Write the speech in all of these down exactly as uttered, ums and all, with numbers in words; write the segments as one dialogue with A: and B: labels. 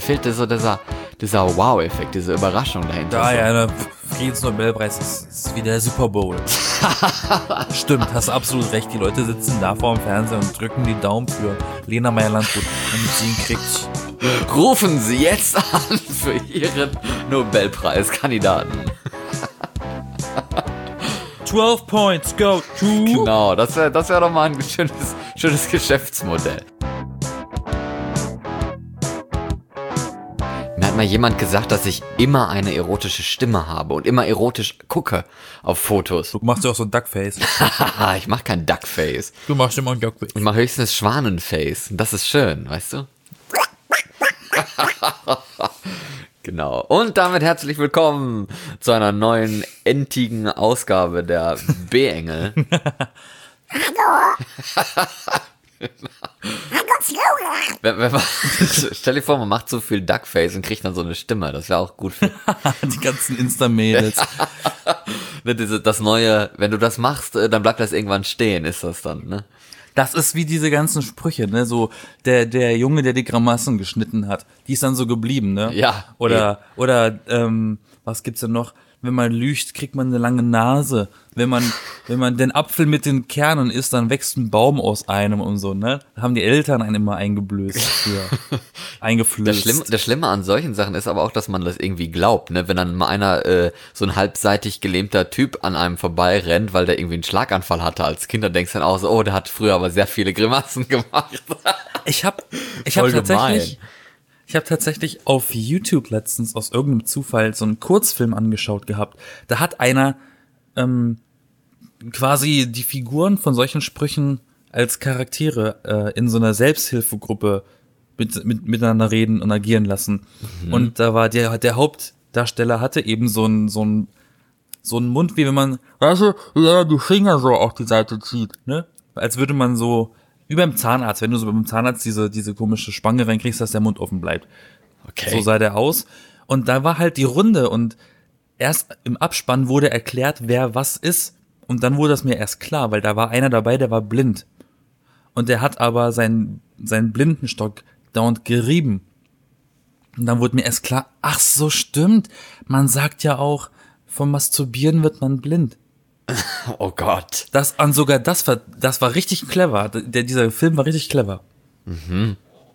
A: Da fehlt so dieser, dieser Wow-Effekt, diese Überraschung dahinter.
B: Ja,
A: so.
B: ja, der Friedensnobelpreis ist, ist wie der Super Bowl. Stimmt, hast absolut recht. Die Leute sitzen da vor dem Fernseher und drücken die Daumen für Lena Meyer-Landrut, damit sie ihn kriegt.
A: Rufen Sie jetzt an für Ihren Nobelpreiskandidaten.
B: zwölf Points go to...
A: Genau, das wäre das wär doch mal ein schönes, schönes Geschäftsmodell. Mir hat mal jemand gesagt, dass ich immer eine erotische Stimme habe und immer erotisch gucke auf Fotos.
B: Du machst ja auch so ein Duckface.
A: Ich mache kein Duckface.
B: Du machst immer ein Duckface.
A: Ich mache höchstens Schwanenface. Und das ist schön, weißt du? Genau. Und damit herzlich willkommen zu einer neuen entigen Ausgabe der B-Engel.
C: Hallo!
A: Wenn, wenn man, stell dir vor, man macht so viel Duckface und kriegt dann so eine Stimme. Das wäre auch gut für
B: Die ganzen Insta-Mädels.
A: ne, diese, das neue, wenn du das machst, dann bleibt das irgendwann stehen, ist das dann, ne?
B: Das ist wie diese ganzen Sprüche, ne? So der der Junge, der die Grimassen geschnitten hat, die ist dann so geblieben, ne?
A: Ja.
B: Oder oder ähm, was gibt's denn noch? Wenn man lügt, kriegt man eine lange Nase. Wenn man wenn man den Apfel mit den Kernen isst, dann wächst ein Baum aus einem und so, ne? Da haben die Eltern einen immer eingeblößt früher. Eingeflößt.
A: Das Schlimme, das Schlimme an solchen Sachen ist aber auch, dass man das irgendwie glaubt, ne? Wenn dann mal einer, äh, so ein halbseitig gelähmter Typ an einem vorbeirennt, weil der irgendwie einen Schlaganfall hatte als Kind, dann denkst du dann auch so, oh, der hat früher aber sehr viele Grimassen gemacht.
B: Ich habe ich hab
A: Voll
B: tatsächlich
A: gemein.
B: Ich habe tatsächlich auf YouTube letztens aus irgendeinem Zufall so einen Kurzfilm angeschaut gehabt. Da hat einer ähm, quasi die Figuren von solchen Sprüchen als Charaktere äh, in so einer Selbsthilfegruppe mit, mit, miteinander reden und agieren lassen. Mhm. Und da war der der Hauptdarsteller hatte eben so einen so einen so einen Mund, wie wenn man, weißt du, ja, die Finger so auf die Seite zieht, ne? Als würde man so wie beim Zahnarzt, wenn du so beim Zahnarzt diese diese komische Spange reinkriegst, dass der Mund offen bleibt.
A: Okay.
B: So sah der aus. Und da war halt die Runde und erst im Abspann wurde erklärt, wer was ist. Und dann wurde das mir erst klar, weil da war einer dabei, der war blind. Und der hat aber seinen, seinen Blindenstock dauernd gerieben. Und dann wurde mir erst klar, ach so, stimmt. Man sagt ja auch, vom Masturbieren wird man blind.
A: Oh Gott.
B: Das an sogar das war das war richtig clever. Der dieser Film war richtig clever.
A: Mhm.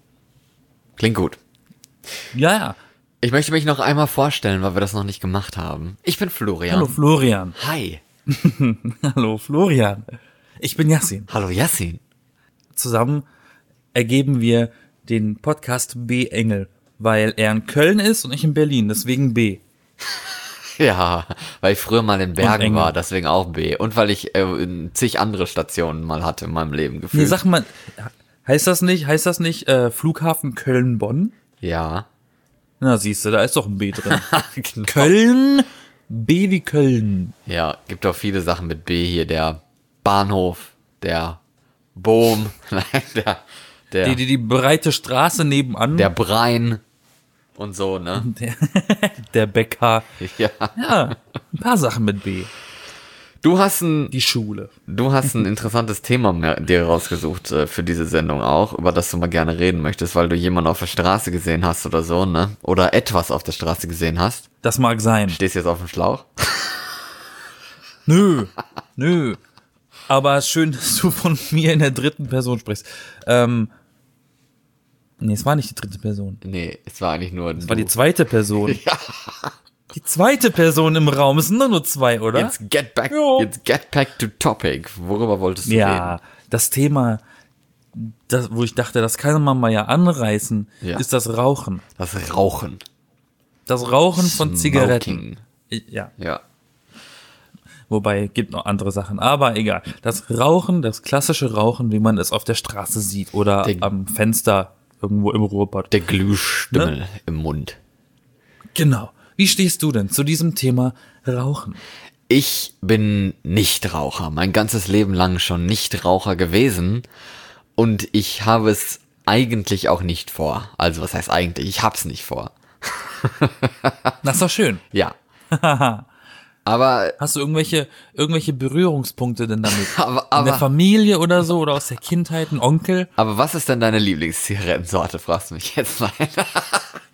A: Klingt gut.
B: Ja, ja.
A: Ich möchte mich noch einmal vorstellen, weil wir das noch nicht gemacht haben. Ich bin Florian.
B: Hallo Florian.
A: Hi.
B: Hallo Florian. Ich bin Yassin.
A: Hallo Yassin.
B: Zusammen ergeben wir den Podcast B-Engel, weil er in Köln ist und ich in Berlin, deswegen B.
A: Ja, weil ich früher mal in Bergen
B: Engel.
A: war, deswegen auch B. Und weil ich äh, zig andere Stationen mal hatte in meinem Leben gefühlt.
B: Nee, sag mal, heißt das nicht, heißt das nicht äh, Flughafen Köln-Bonn?
A: Ja.
B: Na, siehst du, da ist doch ein B drin.
A: Genau.
B: Köln, B wie Köln.
A: Ja, gibt auch viele Sachen mit B hier. Der Bahnhof, der Boom, nein, der, der,
B: Die, die, die breite Straße nebenan.
A: der Brein und so, ne?
B: der, der Bäcker.
A: Ja.
B: Ja, ein paar Sachen mit B.
A: Du hast ein,
B: Die Schule.
A: du hast ein interessantes Thema mehr, dir rausgesucht äh, für diese Sendung auch, über das du mal gerne reden möchtest, weil du jemanden auf der Straße gesehen hast oder so, ne? Oder etwas auf der Straße gesehen hast.
B: Das mag sein.
A: Stehst jetzt auf dem Schlauch?
B: Nö, nö. Aber schön, dass du von mir in der dritten Person sprichst. Ähm, nee, es war nicht die dritte Person.
A: Nee, es war eigentlich nur
B: Es war die zweite Person.
A: Ja.
B: Die zweite Person im Raum. Es sind doch nur zwei, oder?
A: Jetzt get back,
B: Ja.
A: jetzt get back to topic. Worüber wolltest du
B: Ja,
A: reden?
B: das Thema, das, wo ich dachte, das kann man mal ja anreißen,
A: Ja.
B: ist das Rauchen.
A: Das Rauchen.
B: Das Rauchen von Zigaretten.
A: Smoking.
B: Ja,
A: Ja.
B: wobei, gibt noch andere Sachen, aber egal. Das Rauchen, das klassische Rauchen, wie man es auf der Straße sieht oder
A: Der-
B: am Fenster irgendwo im Ruhrpott.
A: Der Glühstümmel
B: Ne?
A: im Mund.
B: Genau. Wie stehst du denn zu diesem Thema Rauchen?
A: Ich bin Nichtraucher. Mein ganzes Leben lang schon Nichtraucher gewesen. Und ich habe es eigentlich auch nicht vor. Also was heißt eigentlich? Ich hab's nicht vor.
B: Das ist doch schön.
A: Ja. Aber,
B: Hast du irgendwelche, irgendwelche Berührungspunkte denn damit?
A: aber,
B: In der
A: aber,
B: Familie oder so oder aus der Kindheit, ein Onkel?
A: aber was ist denn deine Lieblingszigarettensorte, fragst du mich jetzt mal.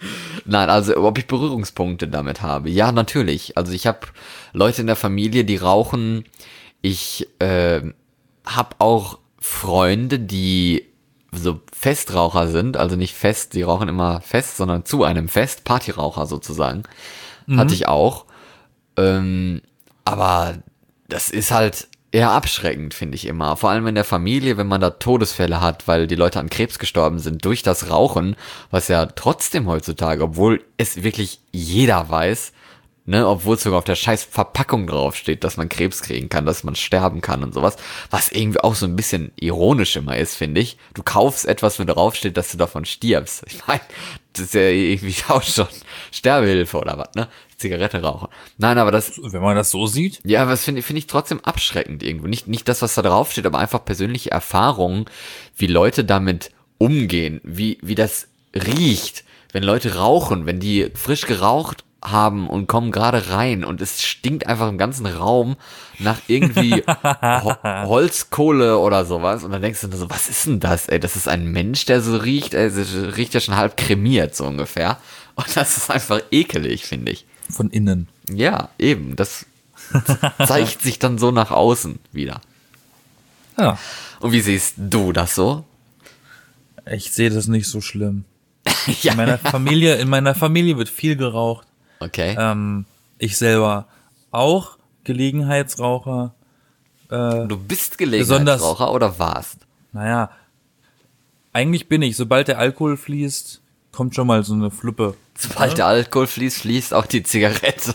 A: Nein, also ob ich Berührungspunkte damit habe. Ja, natürlich. Also ich habe Leute in der Familie, die rauchen. Ich äh, habe auch Freunde, die so Festraucher sind. Also nicht fest, die rauchen immer fest, sondern zu einem Fest. Partyraucher sozusagen. Mhm. Hatte ich auch. Ähm, aber das ist halt eher abschreckend, finde ich immer. Vor allem in der Familie, wenn man da Todesfälle hat, weil die Leute an Krebs gestorben sind durch das Rauchen, was ja trotzdem heutzutage, obwohl es wirklich jeder weiß, ne, obwohl es sogar auf der scheiß Verpackung draufsteht, dass man Krebs kriegen kann, dass man sterben kann und sowas, was irgendwie auch so ein bisschen ironisch immer ist, finde ich. Du kaufst etwas, wo draufsteht, dass du davon stirbst. Ich meine, das ist ja irgendwie auch schon Sterbehilfe oder was, ne? Zigarette rauchen. Nein, aber das...
B: Wenn man das so sieht?
A: Ja, aber das finde find ich trotzdem abschreckend irgendwo. Nicht, nicht das, was da draufsteht, aber einfach persönliche Erfahrungen, wie Leute damit umgehen, wie, wie das riecht, wenn Leute rauchen, wenn die frisch geraucht haben und kommen gerade rein und es stinkt einfach im ganzen Raum nach irgendwie Ho- Holzkohle oder sowas und dann denkst du so, was ist denn das, ey, das ist ein Mensch, der so riecht, ey, das riecht ja schon halb kremiert, so ungefähr, und das ist einfach ekelig, finde ich.
B: Von innen.
A: Ja, eben, das zeigt sich dann so nach außen wieder.
B: Ja.
A: Und wie siehst du das so?
B: Ich sehe das nicht so schlimm.
A: Ja.
B: In meiner Familie, in meiner Familie wird viel geraucht.
A: Okay.
B: Ähm, ich selber auch Gelegenheitsraucher. Äh,
A: du bist Gelegenheitsraucher oder warst?
B: Naja, eigentlich bin ich. Sobald der Alkohol fließt, kommt schon mal so eine Fluppe.
A: Sobald ja? der Alkohol fließt, fließt auch die Zigarette.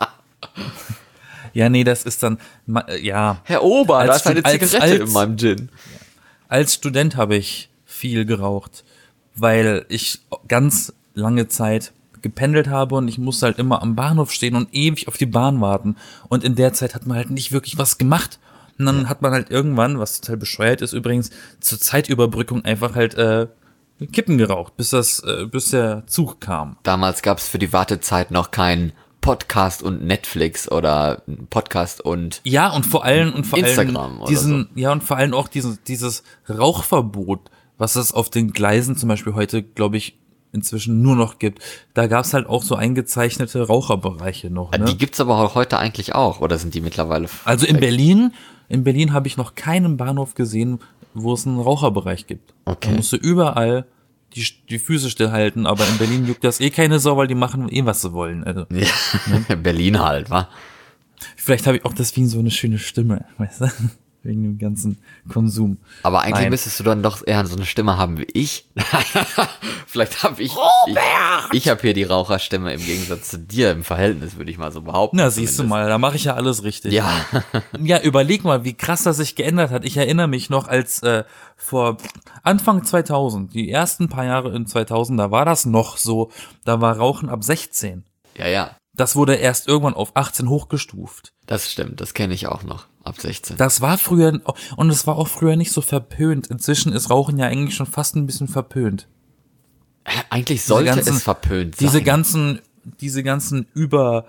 B: Ja, nee, das ist dann, ja.
A: Herr Ober, da ist eine
B: als,
A: Zigarette
B: als,
A: in meinem Gin.
B: Als Student habe ich viel geraucht, weil ich ganz lange Zeit gependelt habe und ich musste halt immer am Bahnhof stehen und ewig auf die Bahn warten. Und in der Zeit hat man halt nicht wirklich was gemacht. Und dann hat man halt irgendwann, was total bescheuert ist übrigens, zur Zeitüberbrückung einfach halt äh, Kippen geraucht, bis das, äh, bis der Zug kam.
A: Damals gab es für die Wartezeit noch kein Podcast und Netflix oder Podcast und
B: ja und vor allem und vor
A: Instagram
B: allem diesen
A: oder so.
B: Ja und vor allem auch dieses dieses Rauchverbot, was es auf den Gleisen zum Beispiel heute, glaube ich, inzwischen nur noch gibt. Da gab's halt auch so eingezeichnete Raucherbereiche noch. Ne?
A: Die gibt's aber auch heute eigentlich auch, oder sind die mittlerweile?
B: Also in Berlin, in Berlin habe ich noch keinen Bahnhof gesehen, wo es einen Raucherbereich gibt.
A: Okay.
B: Da musst du überall die, die Füße stillhalten, aber in Berlin juckt das eh keine Sau, weil die machen eh, was sie wollen. Also,
A: ja, ne? Berlin halt, wa?
B: Vielleicht habe ich auch deswegen so eine schöne Stimme, weißt du? Wegen dem ganzen Konsum.
A: Aber eigentlich
B: Nein.
A: müsstest du dann doch eher so eine Stimme haben wie ich. Vielleicht habe ich,
C: Robert!
A: ich, ich habe hier die Raucherstimme im Gegensatz zu dir im Verhältnis, würde ich mal so behaupten.
B: Na, siehst du
A: zumindest.
B: mal, da mache ich ja alles richtig.
A: Ja.
B: Ja, überleg mal, wie krass das sich geändert hat. Ich erinnere mich noch, als äh, vor Anfang zweitausend, die ersten paar Jahre in zweitausend, da war das noch so, da war Rauchen ab sechzehn.
A: Ja, ja.
B: Das wurde erst irgendwann auf achtzehn hochgestuft.
A: Das stimmt, das kenne ich auch noch. Ab sechzehn.
B: Das war früher, und es war auch früher nicht so verpönt. Inzwischen ist Rauchen ja eigentlich schon fast ein bisschen verpönt.
A: Eigentlich sollte
B: ganzen,
A: es verpönt sein.
B: Diese ganzen, diese ganzen über,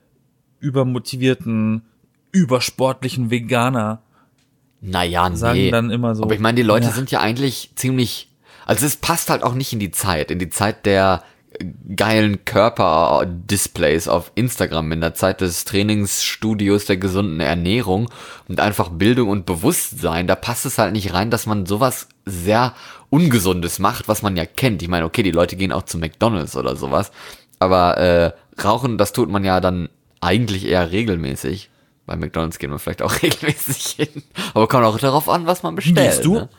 B: übermotivierten, übersportlichen Veganer
A: Naja, nee.
B: sagen dann immer so.
A: Aber ich meine, die Leute
B: ja.
A: sind ja eigentlich ziemlich, also es passt halt auch nicht in die Zeit, in die Zeit der geilen Körperdisplays auf Instagram, in der Zeit des Trainingsstudios, der gesunden Ernährung und einfach Bildung und Bewusstsein, da passt es halt nicht rein, dass man sowas sehr Ungesundes macht, was man ja kennt. Ich meine, okay, die Leute gehen auch zu McDonald's oder sowas, aber äh, Rauchen, das tut man ja dann eigentlich eher regelmäßig. Bei McDonald's gehen wir vielleicht auch regelmäßig hin, aber kommt auch darauf an, was man bestellt.
B: Gehst du?
A: Ne?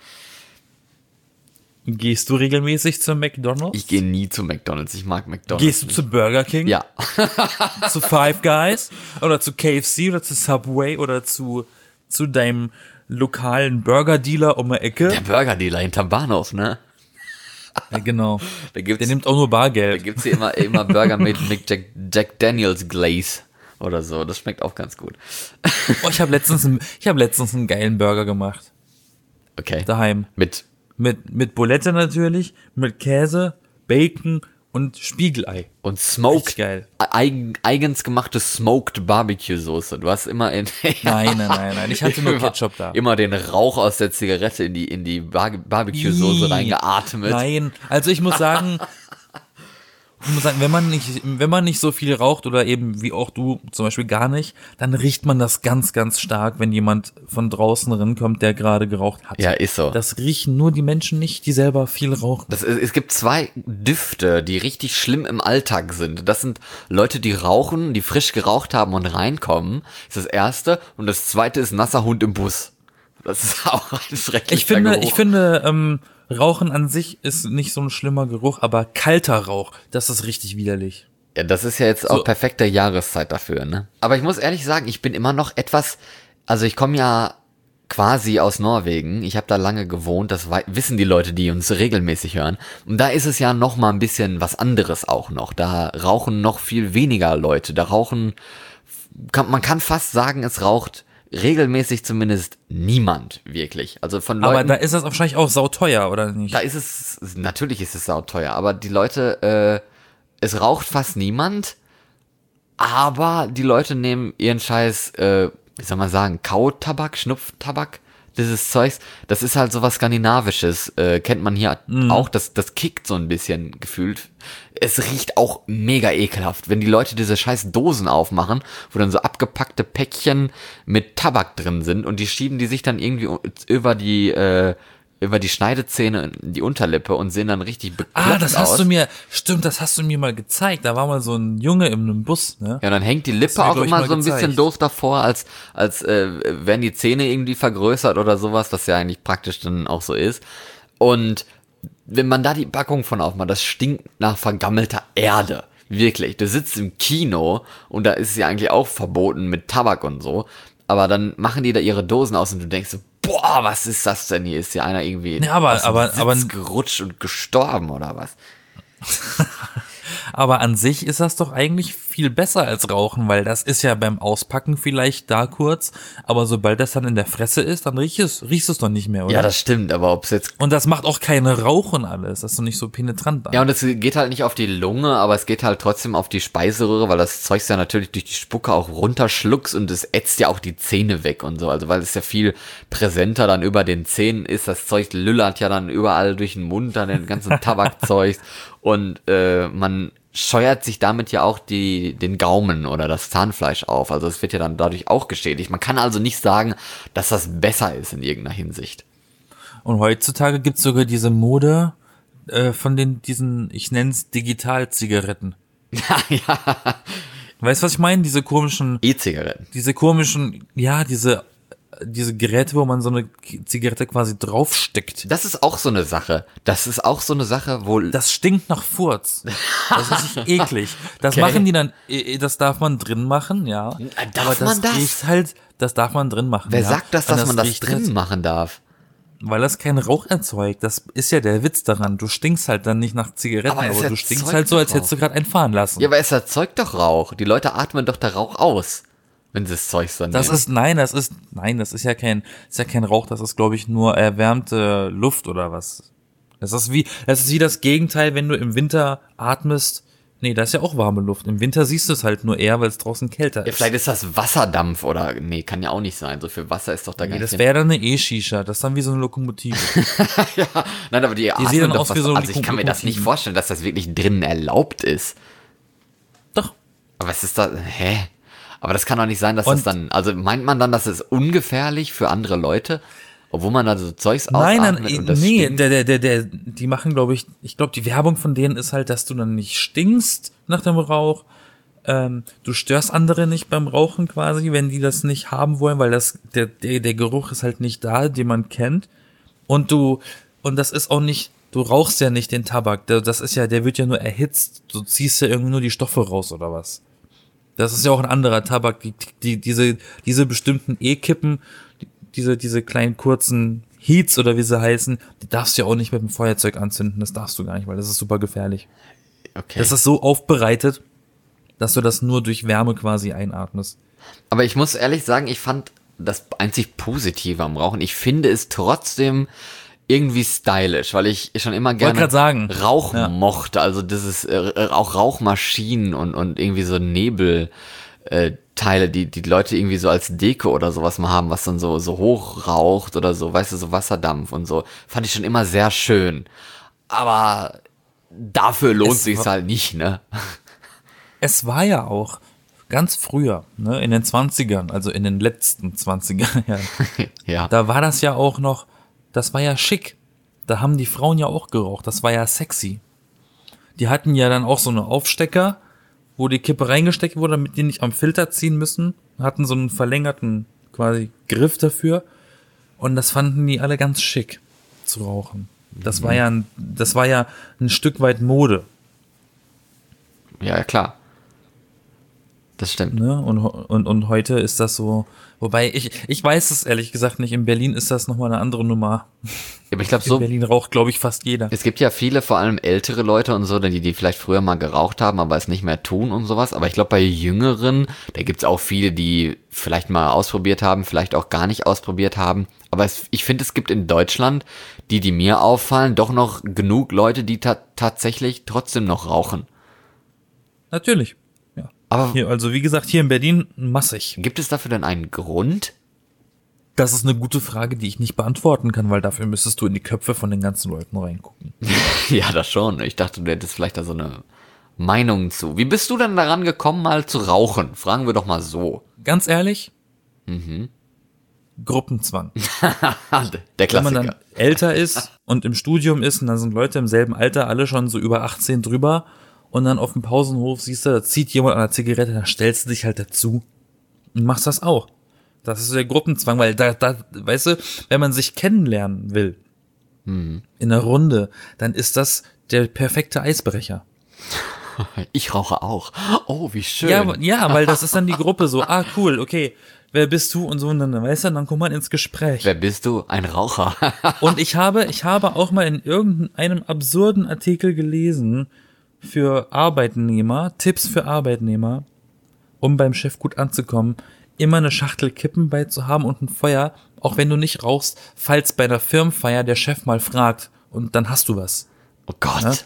B: Gehst du regelmäßig zu McDonald's?
A: Ich gehe nie zu McDonald's, ich mag McDonald's.
B: Gehst du
A: nicht.
B: zu Burger King?
A: Ja.
B: Zu Five Guys? Oder zu K F C oder zu Subway oder zu, zu deinem lokalen Burger-Dealer um die Ecke?
A: Der Burger-Dealer hinterm Bahnhof, ne?
B: Ja, genau.
A: Da gibt's,
B: Der nimmt auch nur
A: da
B: Bargeld.
A: gibt's hier immer, immer Burger mit, mit Jack, Jack Daniels Glaze oder so. Das schmeckt auch ganz gut.
B: Oh, ich habe letztens, einen- ich hab letztens einen geilen Burger gemacht.
A: Okay.
B: Daheim.
A: Mit,
B: Mit, mit Bulette natürlich, mit Käse, Bacon und Spiegelei.
A: und Smoked,
B: Richtig geil.
A: eigen, eigens gemachte Smoked Barbecue Soße. Du hast immer in,
B: Nein, nein, nein, nein. Ich hatte nur
A: immer,
B: Ketchup da.
A: immer den Rauch aus der Zigarette in die, in die Bar Barbecue Soße
B: Ih,
A: reingeatmet.
B: Nein, also ich muss sagen, Ich muss sagen, wenn man nicht, wenn man nicht so viel raucht oder eben wie auch du zum Beispiel gar nicht, dann riecht man das ganz, ganz stark, wenn jemand von draußen rankommt, der gerade geraucht hat.
A: Ja, ist so.
B: Das riechen nur die Menschen nicht, die selber viel rauchen.
A: Das, es gibt zwei Düfte, die richtig schlimm im Alltag sind. Das sind Leute, die rauchen, die frisch geraucht haben und reinkommen. Das ist das erste. Und das zweite ist nasser Hund im Bus. Das ist auch ein schrecklicher
B: Ich finde,
A: Geruch.
B: ich finde, ähm, Rauchen an sich ist nicht so ein schlimmer Geruch, aber kalter Rauch, das ist richtig widerlich.
A: Ja, das ist ja jetzt
B: So.
A: auch perfekte Jahreszeit dafür, ne? Aber ich muss ehrlich sagen, ich bin immer noch etwas, also ich komme ja quasi aus Norwegen. Ich habe da lange gewohnt, das wei- wissen die Leute, die uns regelmäßig hören. Und da ist es ja noch mal ein bisschen was anderes auch noch. Da rauchen noch viel weniger Leute. Da rauchen, kann, man kann fast sagen, es raucht regelmäßig zumindest niemand wirklich. Also von Leuten.
B: Aber da ist das wahrscheinlich auch sauteuer, oder nicht?
A: Da ist es, natürlich ist es sauteuer, aber die Leute, äh, es raucht fast niemand, aber die Leute nehmen ihren Scheiß, äh, wie soll man sagen, Kautabak, Schnupftabak, dieses Zeugs, das ist halt sowas Skandinavisches, äh, kennt man hier auch, das, das kickt so ein bisschen gefühlt. Es riecht auch mega ekelhaft, wenn die Leute diese scheiß Dosen aufmachen, wo dann so abgepackte Päckchen mit Tabak drin sind und die schieben die sich dann irgendwie über die, äh, über die Schneidezähne in die Unterlippe und sehen dann richtig bekloppt
B: Ah, das hast
A: aus.
B: du mir, stimmt, das hast du mir mal gezeigt. Da war mal so ein Junge in einem Bus, ne?
A: Ja, dann hängt die
B: Hast
A: Lippe
B: du mir,
A: auch
B: glaub ich,
A: immer
B: mal
A: so ein bisschen
B: gezeigt.
A: doof davor, als, als äh, werden die Zähne irgendwie vergrößert oder sowas, was ja eigentlich praktisch dann auch so ist. Und wenn man da die Packung von aufmacht, das stinkt nach vergammelter Erde. Wirklich. Du sitzt im Kino und da ist es ja eigentlich auch verboten mit Tabak und so. Aber dann machen die da ihre Dosen aus und du denkst so, boah, was ist das denn hier? Ist ja einer irgendwie
B: Ja, aber-
A: aus dem
B: aber-
A: Sitz
B: aber-
A: gerutscht und gestorben oder was?
B: Aber an sich ist das doch eigentlich viel besser als Rauchen, weil das ist ja beim Auspacken vielleicht da kurz, aber sobald das dann in der Fresse ist, dann riechst es, riechst es doch nicht mehr, oder?
A: Ja, das stimmt, aber ob es jetzt
B: und das macht auch keine Rauch und alles, das ist doch nicht so penetrant an.
A: Ja, und es geht halt nicht auf die Lunge, aber es geht halt trotzdem auf die Speiseröhre, weil das Zeug ja natürlich durch die Spucke auch runterschluckst und es ätzt ja auch die Zähne weg und so. Also weil es ja viel präsenter dann über den Zähnen ist. Das Zeug lüllert ja dann überall durch den Mund, dann den ganzen Tabakzeug und äh, man scheuert sich damit ja auch die, den Gaumen oder das Zahnfleisch auf. Also es wird ja dann dadurch auch geschädigt. Man kann also nicht sagen, dass das besser ist in irgendeiner Hinsicht.
B: Und heutzutage gibt's sogar diese Mode äh, von den diesen, ich nenn's Digital-Zigaretten.
A: Ja, ja.
B: Weißt du, was ich meine? Diese komischen,
A: E-Zigaretten.
B: diese komischen, ja, diese diese Geräte, wo man so eine Zigarette quasi draufsteckt.
A: Das ist auch so eine Sache. Das ist auch so eine Sache, wo
B: Das stinkt nach Furz. Das ist richtig eklig. Das
A: Okay.
B: machen die dann, äh, das darf man drin machen, ja.
A: Darf
B: Aber das
A: man das?
B: riecht halt, das darf man drin machen.
A: Wer
B: ja.
A: sagt das,
B: Und
A: dass man das
B: riecht
A: drin
B: halt,
A: machen darf?
B: weil das keinen Rauch erzeugt. Das ist ja der Witz daran. Du stinkst halt dann nicht nach Zigaretten,
A: Aber
B: aber,
A: es
B: du stinkst
A: erzeugt
B: halt so, als
A: doch
B: hättest du gerade einen fahren lassen.
A: Ja, aber es erzeugt doch Rauch. Die Leute atmen doch der Rauch aus, wenn sie das Zeug dann
B: Das
A: nehmen.
B: ist, nein, das ist, nein, das ist ja kein, ist ja kein Rauch, das ist, glaube ich, nur erwärmte Luft oder was. Das ist wie, das ist wie das Gegenteil, wenn du im Winter atmest. Nee, da ist ja auch warme Luft. Im Winter siehst du es halt nur eher, weil es draußen kälter
A: Ja,
B: ist.
A: vielleicht ist das Wasserdampf oder, nee, kann ja auch nicht sein. So viel Wasser ist doch da
B: Nee,
A: gar
B: das
A: nicht.
B: wäre dann eine E-Shisha. Das ist dann wie so eine Lokomotive.
A: ja, nein, aber die, die
B: sehen dann
A: doch
B: aus
A: was,
B: wie so
A: also ich kann mir das nicht
B: Lokomotiven.
A: vorstellen, dass das wirklich drinnen erlaubt ist.
B: Doch.
A: Aber was ist da, hä? Aber das kann doch nicht sein, dass das
B: Und-
A: dann, also meint man dann, das ist ungefährlich für andere Leute? Obwohl man da so Zeugs
B: Nein,
A: ausatmet
B: nein,
A: und das
B: nee,
A: stinkt?
B: der, der, der, der, die machen, glaube ich, ich glaube, die Werbung von denen ist halt, dass du dann nicht stinkst nach dem Rauch. Ähm, du störst andere nicht beim Rauchen quasi, wenn die das nicht haben wollen, weil das, der, der, der Geruch ist halt nicht da, den man kennt. Und du, und das ist auch nicht, du rauchst ja nicht den Tabak. Der- Das ist ja, der wird ja nur erhitzt. Du ziehst ja irgendwie nur die Stoffe raus oder was. Das ist ja auch ein anderer Tabak. Die, die, diese, diese bestimmten E-Kippen, die- diese, diese kleinen kurzen Heats oder wie sie heißen, die darfst du ja auch nicht mit dem Feuerzeug anzünden. Das darfst du gar nicht, weil das ist super gefährlich.
A: Okay.
B: Das ist so aufbereitet, dass du das nur durch Wärme quasi einatmest.
A: Aber ich muss ehrlich sagen, ich fand das einzig Positive am Rauchen. Ich finde es trotzdem irgendwie stylisch, weil ich schon immer gerne
B: grad sagen.
A: Rauchen
B: Ja.
A: mochte. Also das ist äh, auch Rauchmaschinen und, und irgendwie so Nebel. Äh, Teile, die die Leute irgendwie so als Deko oder sowas mal haben, was dann so so hoch raucht oder so, weißt du, so Wasserdampf und so, fand ich schon immer sehr schön. Aber dafür lohnt
B: Es
A: sich's
B: war-
A: halt nicht, ne?
B: Es war ja auch ganz früher, ne, in den Zwanzigern, also in den letzten zwanziger Jahren,
A: Ja.
B: da war das ja auch noch, das war ja schick. Da haben die Frauen ja auch geraucht, das war ja sexy. Die hatten ja dann auch so eine Aufstecker, wo die Kippe reingesteckt wurde, damit die nicht am Filter ziehen müssen, hatten so einen verlängerten quasi Griff dafür und das fanden die alle ganz schick zu rauchen. Das war ja ein, das war ja ein Stück weit Mode,
A: Ja, klar. Das stimmt.
B: ne? Und, und, und heute ist das so, wobei ich, ich weiß es ehrlich gesagt nicht, in Berlin ist das nochmal eine andere Nummer.
A: Aber ich glaube,
B: In
A: so,
B: Berlin raucht, glaube ich, fast jeder.
A: es gibt ja viele, vor allem ältere Leute und so, die, die vielleicht früher mal geraucht haben, aber es nicht mehr tun und sowas. Aber ich glaube, bei Jüngeren, da gibt's auch viele, die vielleicht mal ausprobiert haben, vielleicht auch gar nicht ausprobiert haben. Aber es, ich finde, es gibt in Deutschland, die, die mir auffallen, doch noch genug Leute, die ta- tatsächlich trotzdem noch rauchen.
B: Natürlich. Ja.
A: Aber
B: Hier, also wie gesagt, hier in Berlin massig.
A: gibt es dafür denn einen Grund?
B: Das ist eine gute Frage, die ich nicht beantworten kann, weil dafür müsstest du in die Köpfe von den ganzen Leuten reingucken.
A: Ja, das schon. Ich dachte, du hättest vielleicht da so eine Meinung zu. Wie bist du denn daran gekommen, mal zu rauchen? Fragen wir doch mal so.
B: Ganz ehrlich,
A: Mhm.
B: Gruppenzwang.
A: Der
B: Wenn man
A: Klassiker.
B: dann älter ist und im Studium ist und dann sind Leute im selben Alter, alle schon so über achtzehn drüber und dann auf dem Pausenhof siehst du, da zieht jemand an der Zigarette, dann stellst du dich halt dazu und machst das auch. Das ist der Gruppenzwang, weil da, da, weißt du, wenn man sich kennenlernen will, in einer Runde, dann ist das der perfekte Eisbrecher.
A: Ich rauche auch. Oh, wie schön.
B: Ja, aber- ja, weil das ist dann die Gruppe so, ah, cool, okay, wer bist du und so, und dann, weißt du, dann kommt man ins Gespräch.
A: Wer bist du? Ein Raucher.
B: Und ich habe, ich habe auch mal in irgendeinem absurden Artikel gelesen für Arbeitnehmer, Tipps für Arbeitnehmer, um beim Chef gut anzukommen, immer eine Schachtel Kippen bei zu haben und ein Feuer, auch wenn du nicht rauchst, falls bei einer Firmenfeier der Chef mal fragt und dann hast du was.
A: Oh Gott.
B: Ja?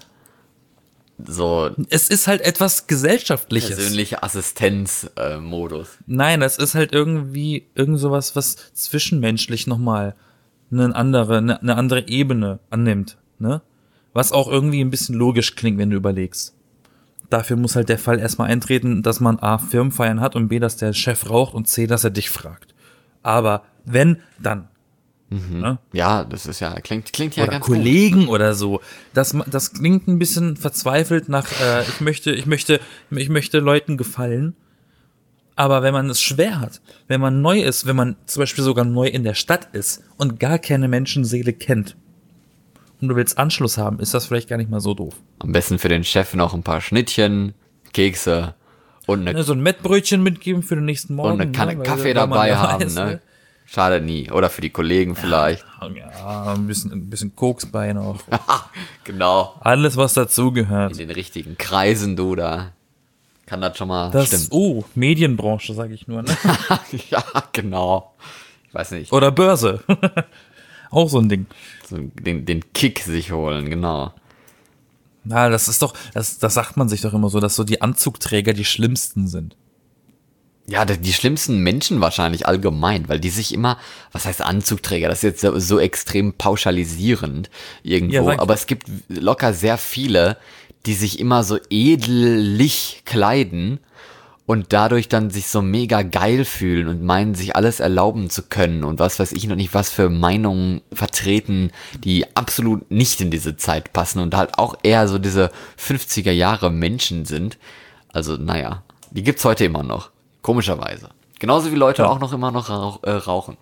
A: So
B: Es ist halt etwas Gesellschaftliches.
A: persönliche Assistenzmodus.
B: Nein, das ist halt irgendwie irgend sowas, was zwischenmenschlich nochmal eine andere, eine, eine andere Ebene annimmt, ne? Was auch irgendwie ein bisschen logisch klingt, wenn du überlegst. Dafür muss halt der Fall erstmal eintreten, dass man A, Firmenfeiern hat und B, dass der Chef raucht und C, dass er dich fragt. Aber wenn, dann. Ne?
A: Ja, das ist ja, klingt, klingt ja
B: Oder
A: ganz gut.
B: Kollegen oder so. Das, das klingt ein bisschen verzweifelt nach, äh, ich möchte, ich möchte, ich möchte Leuten gefallen. Aber wenn man es schwer hat, wenn man neu ist, wenn man zum Beispiel sogar neu in der Stadt ist und gar keine Menschenseele kennt und du willst Anschluss haben, ist das vielleicht gar nicht mal so doof.
A: Am besten für den Chef noch ein paar Schnittchen, Kekse und eine,
B: Ne, so ein Mettbrötchen mitgeben für den nächsten Morgen.
A: und eine Kanne
B: ne, weil-
A: Kaffee
B: weil man
A: dabei
B: ja
A: haben,
B: weiß,
A: ne? Schadet nie. Oder für die Kollegen vielleicht.
B: Ja, ein bisschen, ein bisschen Koks bei noch.
A: Genau.
B: Alles, was dazugehört.
A: In den richtigen Kreisen, du da. Kann das schon mal
B: Das,
A: stimmen.
B: oh, Medienbranche, sage ich nur, ne?
A: Ja, genau. Ich weiß nicht.
B: Oder Börse. Auch so ein Ding.
A: So den, den Kick sich holen, genau.
B: Na, das ist doch, das, das sagt man sich doch immer so, dass so die Anzugträger die schlimmsten sind.
A: Ja, die die schlimmsten Menschen wahrscheinlich allgemein, weil die sich immer, was heißt Anzugträger, das ist jetzt so, so extrem pauschalisierend irgendwo,
B: Ja, sag ich
A: aber es gibt locker sehr viele, die sich immer so edelig kleiden und dadurch dann sich so mega geil fühlen und meinen, sich alles erlauben zu können und was weiß ich noch nicht, was für Meinungen vertreten, die absolut nicht in diese Zeit passen und halt auch eher so diese fünfziger Jahre Menschen sind. Also, naja, die gibt's heute immer noch. Komischerweise. Genauso wie Leute
B: Ja.
A: auch noch immer noch rauch, äh, rauchen.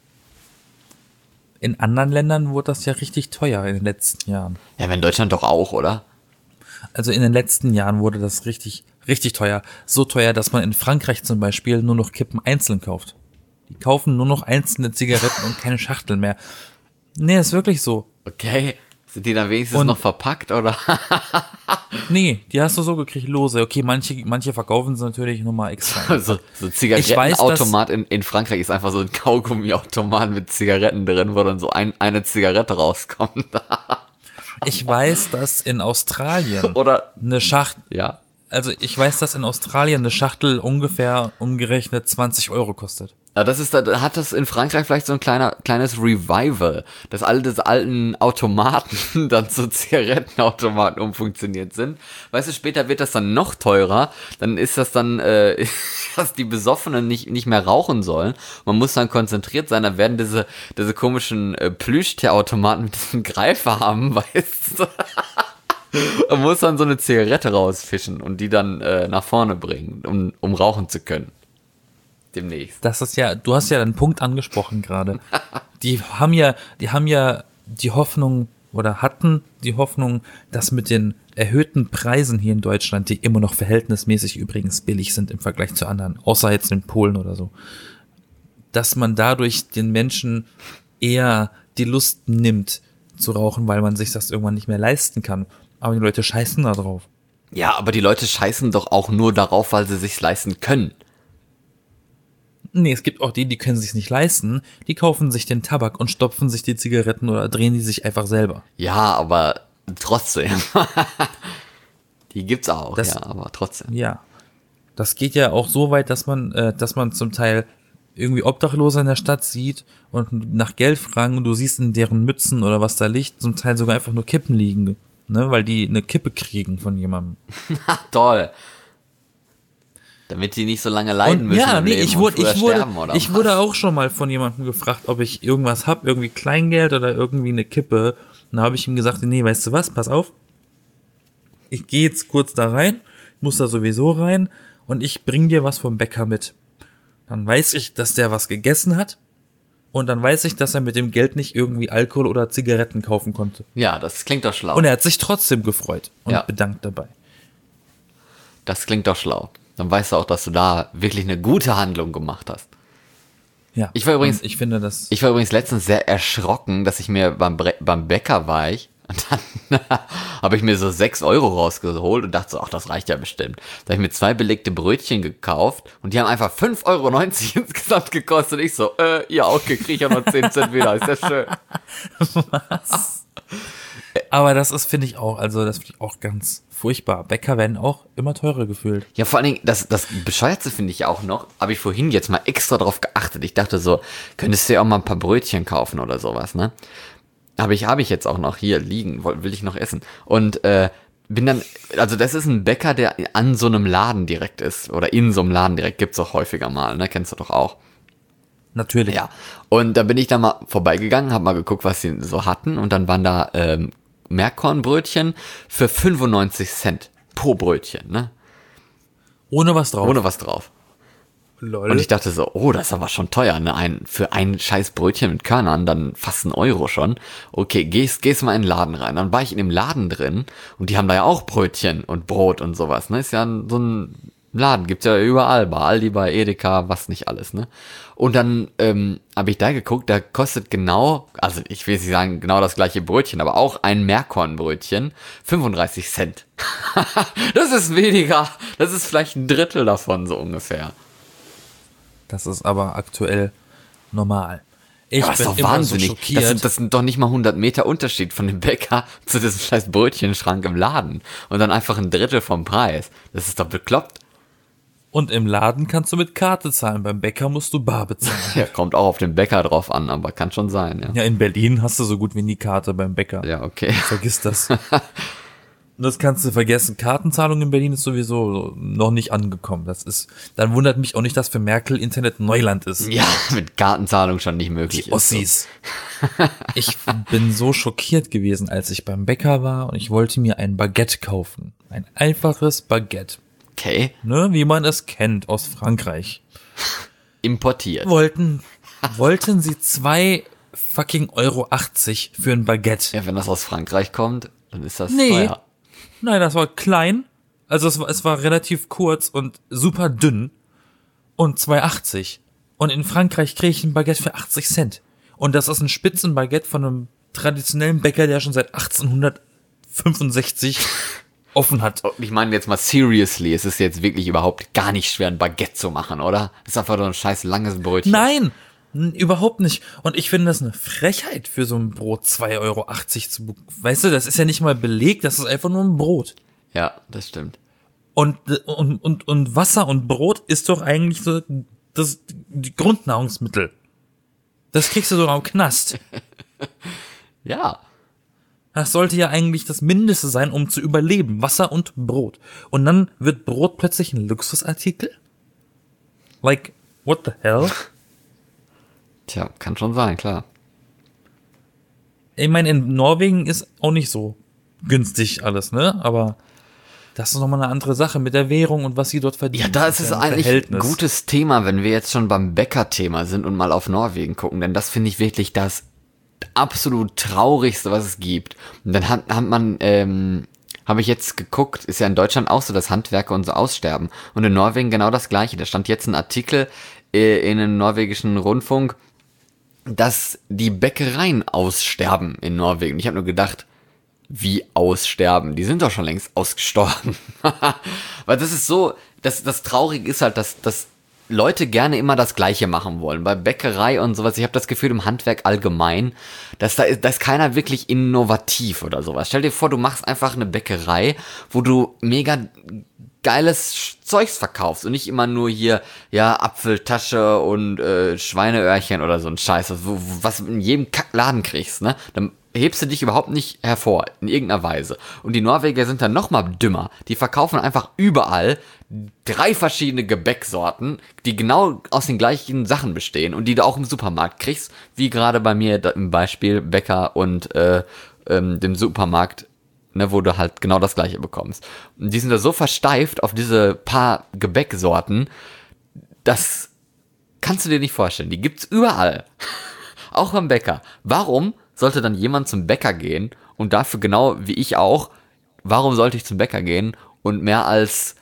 B: In anderen Ländern wurde das ja richtig teuer in den letzten Jahren.
A: Ja, aber in Deutschland doch auch, oder?
B: Also in den letzten Jahren wurde das richtig, richtig teuer. So teuer, dass man in Frankreich zum Beispiel nur noch Kippen einzeln kauft. Die kaufen nur noch einzelne Zigaretten und keine Schachtel mehr. Nee, ist wirklich so.
A: Okay. Sind die dann wenigstens
B: Und-
A: noch verpackt, oder?
B: Nee, die hast du so gekriegt, lose. Okay, manche, manche verkaufen sie natürlich nochmal extra.
A: so so
B: Ich weiß,
A: Zigarettenautomat in, in Frankreich ist einfach so ein Kaugummiautomat mit Zigaretten drin, wo dann so ein, eine Zigarette rauskommt.
B: Ich weiß, dass in Australien
A: Oder,
B: eine Schachtel,
A: ja.
B: also ich weiß, dass in Australien eine Schachtel ungefähr umgerechnet zwanzig Euro kostet.
A: Ja, das ist, da hat das in Frankreich vielleicht so ein kleiner, kleines Revival, dass alle des alten Automaten dann zu Zigarettenautomaten umfunktioniert sind. Weißt du, später wird das dann noch teurer, dann ist das dann, äh, dass die Besoffenen nicht, nicht mehr rauchen sollen. Man muss dann konzentriert sein, dann werden diese, diese komischen äh, Plüschtierautomaten mit diesem Greifer haben, weißt du. Man muss dann so eine Zigarette rausfischen und die dann äh, nach vorne bringen, um, um rauchen zu können. Demnächst.
B: Das ist ja, du hast ja einen Punkt angesprochen gerade. Die haben ja, die haben ja die Hoffnung oder hatten die Hoffnung, dass mit den erhöhten Preisen hier in Deutschland, die immer noch verhältnismäßig übrigens billig sind im Vergleich zu anderen, außer jetzt in Polen oder so, dass man dadurch den Menschen eher die Lust nimmt zu rauchen, weil man sich das irgendwann nicht mehr leisten kann. Aber die Leute scheißen da drauf.
A: Ja, aber die Leute scheißen doch auch nur darauf, weil sie sich's leisten können.
B: Nee, es gibt auch die, die können sich's nicht leisten, die kaufen sich den Tabak und stopfen sich die Zigaretten oder drehen die sich einfach selber.
A: Ja, aber trotzdem. Die gibt's auch,
B: Das-
A: ja, aber trotzdem.
B: Ja. Das geht ja auch so weit, dass man, äh, dass man zum Teil irgendwie Obdachlose in der Stadt sieht und nach Geld fragen und du siehst in deren Mützen oder was da liegt, zum Teil sogar einfach nur Kippen liegen, ne, weil die eine Kippe kriegen von jemandem.
A: Toll. Damit die nicht so lange leiden
B: Und
A: müssen
B: ja,
A: im
B: nee,
A: Leben
B: ich
A: und
B: wurde,
A: früher
B: ich wurde,
A: sterben, oder
B: ich
A: was?
B: wurde auch schon mal von jemandem gefragt, ob ich irgendwas hab, irgendwie Kleingeld oder irgendwie eine Kippe. Und da habe ich ihm gesagt, nee, weißt du was, pass auf. Ich gehe jetzt kurz da rein, muss da sowieso rein und ich bring dir was vom Bäcker mit. Dann weiß ich, dass der was gegessen hat und dann weiß ich, dass er mit dem Geld nicht irgendwie Alkohol oder Zigaretten kaufen konnte.
A: Ja, das klingt doch schlau.
B: Und er hat sich trotzdem gefreut und
A: Ja.
B: bedankt dabei.
A: Das klingt doch schlau. Dann weißt du auch, dass du da wirklich eine gute Handlung gemacht hast.
B: Ja.
A: Ich war übrigens-
B: und ich finde das,
A: Ich war übrigens letztens sehr erschrocken, dass ich mir beim, Bre beim Bäcker war ich und dann habe ich mir so sechs Euro rausgeholt und dachte so, ach, das reicht ja bestimmt. Da habe ich mir zwei belegte Brötchen gekauft und die haben einfach fünf Euro neunzig insgesamt gekostet. Und ich so, äh, ja, okay, krieg ich ja noch zehn Cent wieder, ist ja schön.
B: aber das ist, finde ich auch, also das finde ich auch ganz furchtbar. Bäcker werden auch immer teurer gefühlt.
A: Ja, vor allen Dingen, das, das Bescheuertste finde ich auch noch, habe ich vorhin jetzt mal extra drauf geachtet. Ich dachte so, könntest du ja auch mal ein paar Brötchen kaufen oder sowas, ne? Habe ich, habe ich jetzt auch noch hier liegen, woll- will ich noch essen. Und äh, bin dann, also das ist ein Bäcker, der an so einem Laden direkt ist. Oder in so einem Laden direkt, gibt's auch häufiger mal, ne? Kennst du doch auch.
B: Natürlich.
A: Ja. Und da bin ich dann mal vorbeigegangen, habe mal geguckt, was sie so hatten. Und dann waren da ähm, Meerkornbrötchen für fünfundneunzig Cent pro Brötchen, ne?
B: Ohne was drauf.
A: Ohne was drauf.
B: Lol.
A: Und ich dachte so, oh, das ist aber schon teuer, ne? Ein, für ein scheiß Brötchen mit Körnern, dann fast ein Euro schon. Okay, gehst, gehst mal in den Laden rein. Dann war ich in dem Laden drin und die haben da ja auch Brötchen und Brot und sowas, ne? Ist ja ein, so ein Laden, gibt's ja überall, bei Aldi, bei Edeka, was nicht alles, ne? Und dann ähm, habe ich da geguckt, da kostet genau, also ich will nicht sagen genau das gleiche Brötchen, aber auch ein Meerkornbrötchen fünfunddreißig Cent. Das ist weniger, das ist vielleicht ein Drittel davon so ungefähr.
B: Das ist aber aktuell normal. Ich
A: Ja, das
B: bin
A: ist doch
B: immer
A: wahnsinnig.
B: so
A: das,
B: schockiert.
A: sind, das sind doch nicht mal hundert Meter Unterschied von dem Bäcker zu diesem scheiß Brötchenschrank im Laden. Und dann einfach ein Drittel vom Preis. Das ist doch bekloppt.
B: Und im Laden kannst du mit Karte zahlen, beim Bäcker musst du bar bezahlen.
A: Ja, kommt auch auf den Bäcker drauf an, aber kann schon sein, ja.
B: Ja, in Berlin hast du so gut wie nie Karte beim Bäcker.
A: Ja, okay.
B: Vergiss das. Das kannst du vergessen. Kartenzahlung in Berlin ist sowieso noch nicht angekommen. Das ist, dann wundert mich auch nicht, dass für Merkel Internet Neuland ist.
A: Ja, mit Kartenzahlung schon nicht möglich.
B: Die Ossis. Ich bin so schockiert gewesen, als ich beim Bäcker war und ich wollte mir ein Baguette kaufen. Ein einfaches Baguette.
A: Okay,
B: Ne, wie man es kennt aus Frankreich.
A: importiert.
B: Wollten, wollten sie zwei fucking Euro achtzig für ein Baguette.
A: Ja, wenn das aus Frankreich kommt, dann ist das
B: Nee.
A: teuer.
B: Nein, das war klein. Also es war, es war relativ kurz und super dünn. Und zwei Euro achtzig. Und in Frankreich kriege ich ein Baguette für achtzig Cent. Und das ist ein Spitzenbaguette von einem traditionellen Bäcker, der schon seit achtzehnhundertfünfundsechzig offen hat.
A: Und ich meine jetzt mal seriously, es ist jetzt wirklich überhaupt gar nicht schwer, ein Baguette zu machen, oder? Das ist einfach nur ein scheiß langes Brötchen.
B: Nein, n- überhaupt nicht. Und ich finde das eine Frechheit, für so ein Brot zwei Euro achtzig zu bekommen. Weißt du, das ist ja nicht mal belegt, das ist einfach nur ein Brot.
A: Ja, das stimmt.
B: Und, und, und, und Wasser und Brot ist doch eigentlich so das die Grundnahrungsmittel. Das kriegst du sogar im Knast.
A: Ja.
B: Das sollte ja eigentlich das Mindeste sein, um zu überleben. Wasser und Brot. Und dann wird Brot plötzlich ein Luxusartikel? Like, what the hell?
A: Tja, kann schon sein, klar.
B: Ich meine, in Norwegen ist auch nicht so günstig alles, ne? Aber das ist nochmal eine andere Sache mit der Währung und was sie dort verdienen.
A: Ja, da ist es
B: ein
A: eigentlich
B: Verhältnis.
A: ein gutes Thema, wenn wir jetzt schon beim Bäcker-Thema sind und mal auf Norwegen gucken, denn das finde ich wirklich das absolut Traurigste, was es gibt. Und dann hat, hat man, ähm, habe ich jetzt geguckt, ist ja in Deutschland auch so, dass Handwerker und so aussterben. Und in Norwegen genau das Gleiche. Da stand jetzt ein Artikel äh, in einem norwegischen Rundfunk, dass die Bäckereien aussterben in Norwegen. Ich habe nur gedacht, wie aussterben? Die sind doch schon längst ausgestorben. Weil das ist so, das, das Traurige ist halt, dass, dass Leute gerne immer das Gleiche machen wollen. Bei Bäckerei und sowas, ich habe das Gefühl im Handwerk allgemein, dass da ist, da ist keiner wirklich innovativ oder sowas. Stell dir vor, du machst einfach eine Bäckerei, wo du mega geiles Zeugs verkaufst und nicht immer nur hier, ja, Apfeltasche und äh, Schweineöhrchen oder so ein Scheiß, was, was du in jedem Kackladen kriegst, ne? Dann hebst du dich überhaupt nicht hervor, in irgendeiner Weise. Und die Norweger sind dann noch mal dümmer. Die verkaufen einfach überall drei verschiedene Gebäcksorten, die genau aus den gleichen Sachen bestehen und die du auch im Supermarkt kriegst, wie gerade bei mir da im Beispiel Bäcker und äh, ähm, dem Supermarkt, ne, wo du halt genau das Gleiche bekommst. Und die sind da so versteift auf diese paar Gebäcksorten, das kannst du dir nicht vorstellen. Die gibt's überall. Auch beim Bäcker. Warum sollte dann jemand zum Bäcker gehen und dafür genau wie ich auch, warum sollte ich zum Bäcker gehen und mehr als,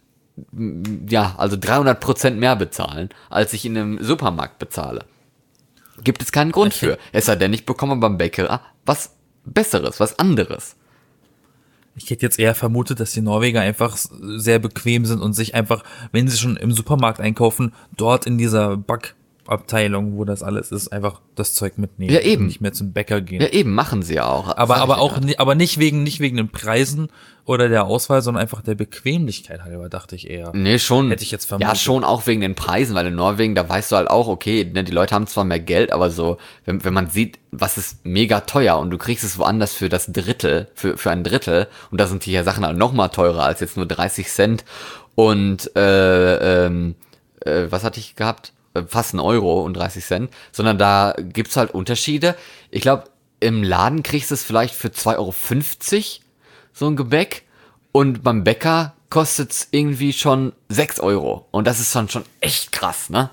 A: ja, also dreihundert Prozent mehr bezahlen, als ich in einem Supermarkt bezahle? Gibt es keinen Grund für. Es sei denn, ich bekomme beim Bäcker was Besseres, was anderes.
B: Ich hätte jetzt eher vermutet, dass die Norweger einfach sehr bequem sind und sich einfach, wenn sie schon im Supermarkt einkaufen, dort in dieser Backabteilung, wo das alles ist, einfach das Zeug mitnehmen.
A: Ja, eben.
B: Und nicht mehr zum Bäcker gehen.
A: Ja, eben, machen sie ja auch.
B: aber
A: Sag
B: aber
A: ich
B: auch
A: ja.
B: ni- aber nicht wegen nicht wegen den Preisen oder der Auswahl, sondern einfach der Bequemlichkeit halber, dachte ich eher.
A: Nee, schon.
B: Hätte ich jetzt vermutet.
A: Ja, schon auch wegen den Preisen, weil in Norwegen, da weißt du halt auch, okay, ne, die Leute haben zwar mehr Geld, aber so, wenn, wenn man sieht, was ist mega teuer und du kriegst es woanders für das Drittel, für, für ein Drittel, und da sind die ja Sachen halt noch mal teurer als jetzt nur dreißig Cent und, äh, ähm, äh, was hatte ich gehabt? Äh, Fast ein Euro und dreißig Cent, sondern da gibt's halt Unterschiede. Ich glaube, im Laden kriegst du es vielleicht für zwei Euro fünfzig, so ein Gebäck, und beim Bäcker kostet's irgendwie schon sechs Euro. Und das ist schon, schon echt krass, ne?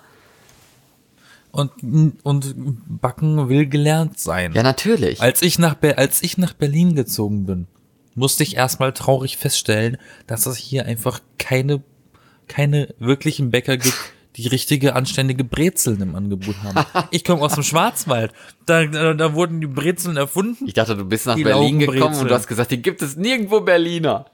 B: Und und Backen will gelernt sein.
A: Ja, natürlich.
B: Als ich nach Be- als ich nach Berlin gezogen bin, musste ich erstmal traurig feststellen, dass es hier einfach keine keine wirklichen Bäcker gibt, die richtige anständige Brezeln im Angebot haben. Ich komme aus dem Schwarzwald. Da, da da wurden die Brezeln erfunden.
A: Ich dachte, du bist nach
B: Die
A: Berlin gekommen
B: Laugenbrezel.
A: und du hast gesagt, hier gibt es nirgendwo Berliner.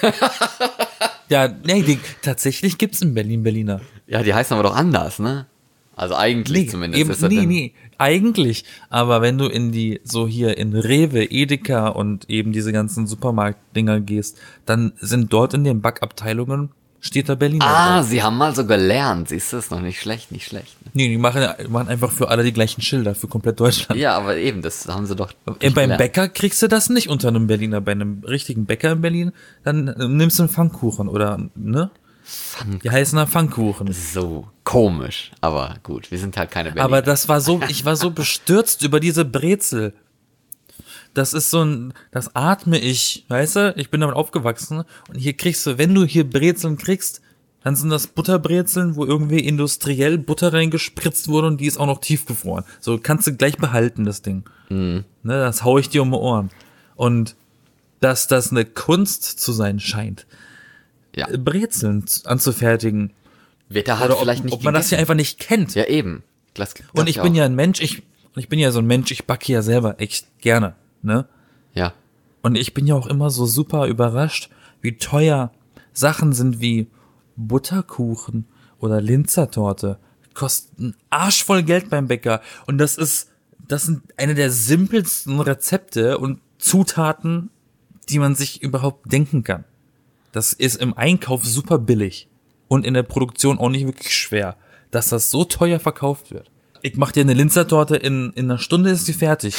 B: Ja, nee, die, tatsächlich gibt's in Berlin Berliner.
A: Ja, die heißen aber doch anders, ne? Also eigentlich zumindest.
B: Eben,
A: ist das
B: nee,
A: denn-
B: nee, eigentlich. Aber wenn du in die, so hier in Rewe, Edeka und eben diese ganzen Supermarktdinger gehst, dann sind dort in den Backabteilungen, steht da Berliner
A: Ah,
B: drauf.
A: sie haben mal so gelernt. Siehst du, ist noch nicht schlecht, nicht schlecht. Ne?
B: Nee, die machen, machen einfach für alle die gleichen Schilder, für komplett Deutschland.
A: Ja, aber eben, das haben sie doch.
B: Äh,
A: nicht
B: beim
A: gelernt.
B: Bäcker kriegst du das nicht unter einem Berliner. Bei einem richtigen Bäcker in Berlin, dann äh, nimmst du einen Pfannkuchen oder, ne? Die heißen da Pfannkuchen.
A: So komisch, aber gut, wir sind halt keine Berliner.
B: Aber das war so, ich war so bestürzt über diese Brezel. Das ist so ein, das atme ich, weißt du? Ich bin damit aufgewachsen und hier kriegst du, wenn du hier Brezeln kriegst, dann sind das Butterbrezeln, wo irgendwie industriell Butter reingespritzt wurde und die ist auch noch tiefgefroren. So kannst du gleich behalten, das Ding.
A: Mhm.
B: Ne, das hau ich dir um die Ohren. Und dass das eine Kunst zu sein scheint,
A: ja.
B: Brezeln z- anzufertigen.
A: Wird da halt
B: Oder ob,
A: vielleicht nicht
B: ob man das hier
A: gegessen.
B: einfach nicht kennt.
A: Ja, eben. Das, das
B: Und ich bin
A: auch.
B: ja ein Mensch, ich, und ich bin ja so ein Mensch, ich backe ja selber echt gerne, ne?
A: Ja.
B: Und ich bin ja auch immer so super überrascht, wie teuer Sachen sind wie Butterkuchen oder Linzertorte. Kosten Arsch voll Geld beim Bäcker. Und das ist, das sind eine der simpelsten Rezepte und Zutaten, die man sich überhaupt denken kann. Das ist im Einkauf super billig und in der Produktion auch nicht wirklich schwer. dass das so teuer verkauft wird. Ich mach dir eine Linzertorte, in, in einer Stunde ist sie fertig.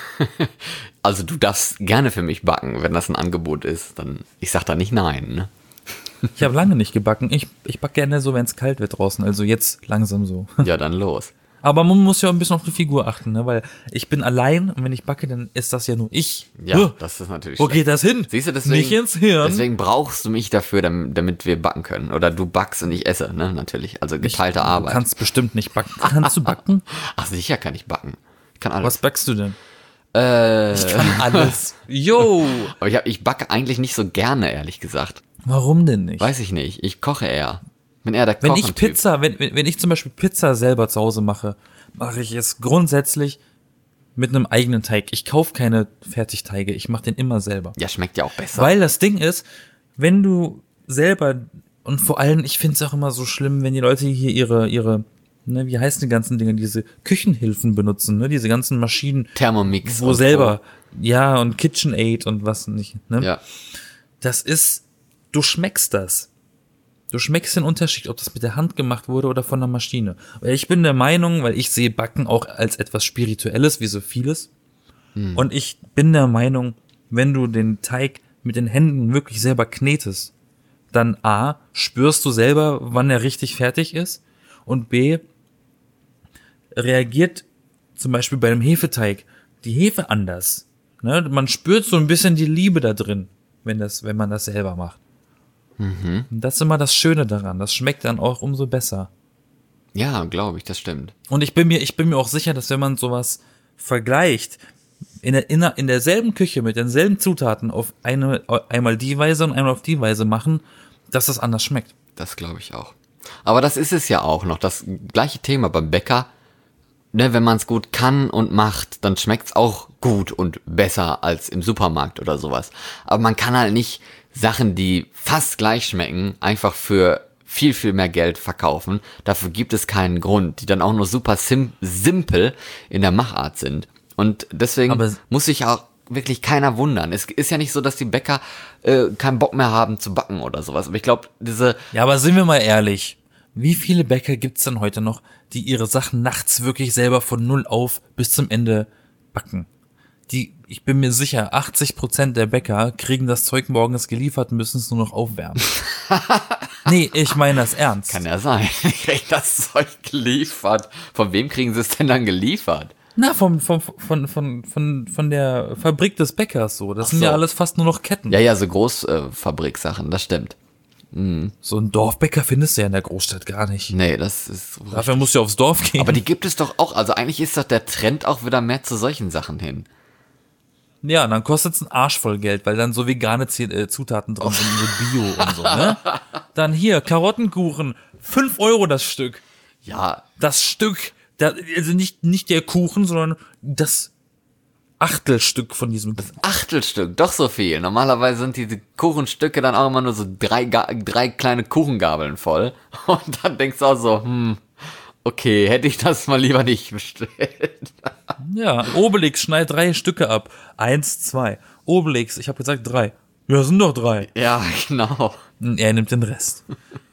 A: Also du darfst gerne für mich backen, wenn das ein Angebot ist. Dann, ich sag da nicht nein, ne?
B: Ich habe lange nicht gebacken. Ich, ich backe gerne so, wenn es kalt wird draußen. Also jetzt langsam so.
A: Ja, dann los.
B: Aber man muss ja auch ein bisschen auf die Figur achten, ne? Weil ich bin allein und wenn ich backe, dann ist das ja nur ich.
A: Ja,
B: Huh.
A: das ist natürlich
B: Wo
A: schlecht.
B: geht das hin?
A: Siehst du, deswegen,
B: Nicht ins Hirn.
A: deswegen brauchst du mich dafür, damit, damit wir backen können. Oder du backst und ich esse, ne, natürlich. Also geteilte
B: ich,
A: Arbeit.
B: Du kannst bestimmt nicht backen. Kannst du backen?
A: Ach, sicher kann ich backen. Ich kann alles.
B: Was backst du denn?
A: Äh,
B: Ich kann alles. Yo!
A: aber ich, hab, ich backe eigentlich nicht so gerne, ehrlich gesagt.
B: Warum denn nicht?
A: Weiß ich nicht. Ich koche eher. Bin eher der
B: Wenn
A: Kochentyp.
B: ich Pizza, wenn, wenn wenn ich zum Beispiel Pizza selber zu Hause mache, mache ich es grundsätzlich mit einem eigenen Teig. Ich kaufe keine Fertigteige, ich mache den immer selber.
A: Ja, schmeckt ja auch besser.
B: Weil das Ding ist, wenn du selber, und vor allem, ich finde es auch immer so schlimm, wenn die Leute hier ihre, ihre, ne, wie heißen die ganzen Dinge, diese Küchenhilfen benutzen, ne, diese ganzen Maschinen,
A: Thermomix.
B: wo
A: und
B: selber, ja, und KitchenAid und was nicht,
A: so.
B: ne?
A: Ja.
B: Das ist, du schmeckst das. Du schmeckst den Unterschied, ob das mit der Hand gemacht wurde oder von der Maschine. Weil ich bin der Meinung, weil ich sehe Backen auch als etwas Spirituelles, wie so vieles. Hm. Und ich bin der Meinung, wenn du den Teig mit den Händen wirklich selber knetest, dann A, spürst du selber, wann er richtig fertig ist, und B, reagiert zum Beispiel bei einem Hefeteig die Hefe anders. Ne? Man spürt so ein bisschen die Liebe da drin, wenn das, wenn man das selber macht.
A: Mhm.
B: Und das ist immer das Schöne daran. Das schmeckt dann auch umso besser.
A: Ja, glaube ich, das stimmt.
B: Und ich bin mir, ich bin mir auch sicher, dass wenn man sowas vergleicht, in der, in, der, in derselben Küche mit denselben Zutaten auf eine, einmal die Weise und einmal auf die Weise machen, dass das anders schmeckt.
A: Das glaube ich auch. Aber das ist es ja auch noch. Das gleiche Thema beim Bäcker. Ne, wenn man es gut kann und macht, dann schmeckt es auch gut und besser als im Supermarkt oder sowas. Aber man kann halt nicht Sachen, die fast gleich schmecken, einfach für viel, viel mehr Geld verkaufen. Dafür gibt es keinen Grund, die dann auch nur super sim- simpel in der Machart sind. Und deswegen
B: Aber
A: muss sich auch wirklich keiner wundern. Es ist ja nicht so, dass die Bäcker äh, keinen Bock mehr haben zu backen oder sowas. Aber ich glaube, diese...
B: Ja, aber sind wir mal ehrlich. Wie viele Bäcker gibt's denn heute noch, die ihre Sachen nachts wirklich selber von null auf bis zum Ende backen? Die, ich bin mir sicher, achtzig Prozent der Bäcker kriegen das Zeug morgens geliefert und müssen es nur noch aufwärmen. Nee, ich meine das ernst.
A: Kann ja sein. Ich krieg das Zeug geliefert. Von wem kriegen sie es denn dann geliefert?
B: Na, vom, vom, von, von, von, von der Fabrik des Bäckers so. Das
A: Ach
B: sind
A: so.
B: ja alles fast nur noch Ketten.
A: Ja, ja, so Großfabriksachen, das stimmt.
B: So einen Dorfbäcker findest du ja in der Großstadt gar nicht.
A: Nee, das ist...
B: Dafür musst du aufs Dorf gehen.
A: Aber die gibt es doch auch. Also eigentlich ist doch der Trend auch wieder mehr zu solchen Sachen hin.
B: Ja, und dann kostet's einen Arsch voll Geld, weil dann so vegane Z- äh, Zutaten drin sind, so Bio und so, ne? Dann hier, Karottenkuchen, fünf Euro das Stück.
A: Ja,
B: Das Stück, da, also nicht, nicht der Kuchen, sondern das Achtelstück von diesem.
A: Achtelstück, doch so viel. Normalerweise sind diese Kuchenstücke dann auch immer nur so drei, Ga- drei kleine Kuchengabeln voll. Und dann denkst du auch so, hm, okay, hätte ich das mal lieber nicht bestellt.
B: Ja, Obelix schneidet drei Stücke ab. Eins, zwei. Obelix, ich habe gesagt drei. Ja, sind doch drei.
A: Ja, genau.
B: Und er nimmt den Rest.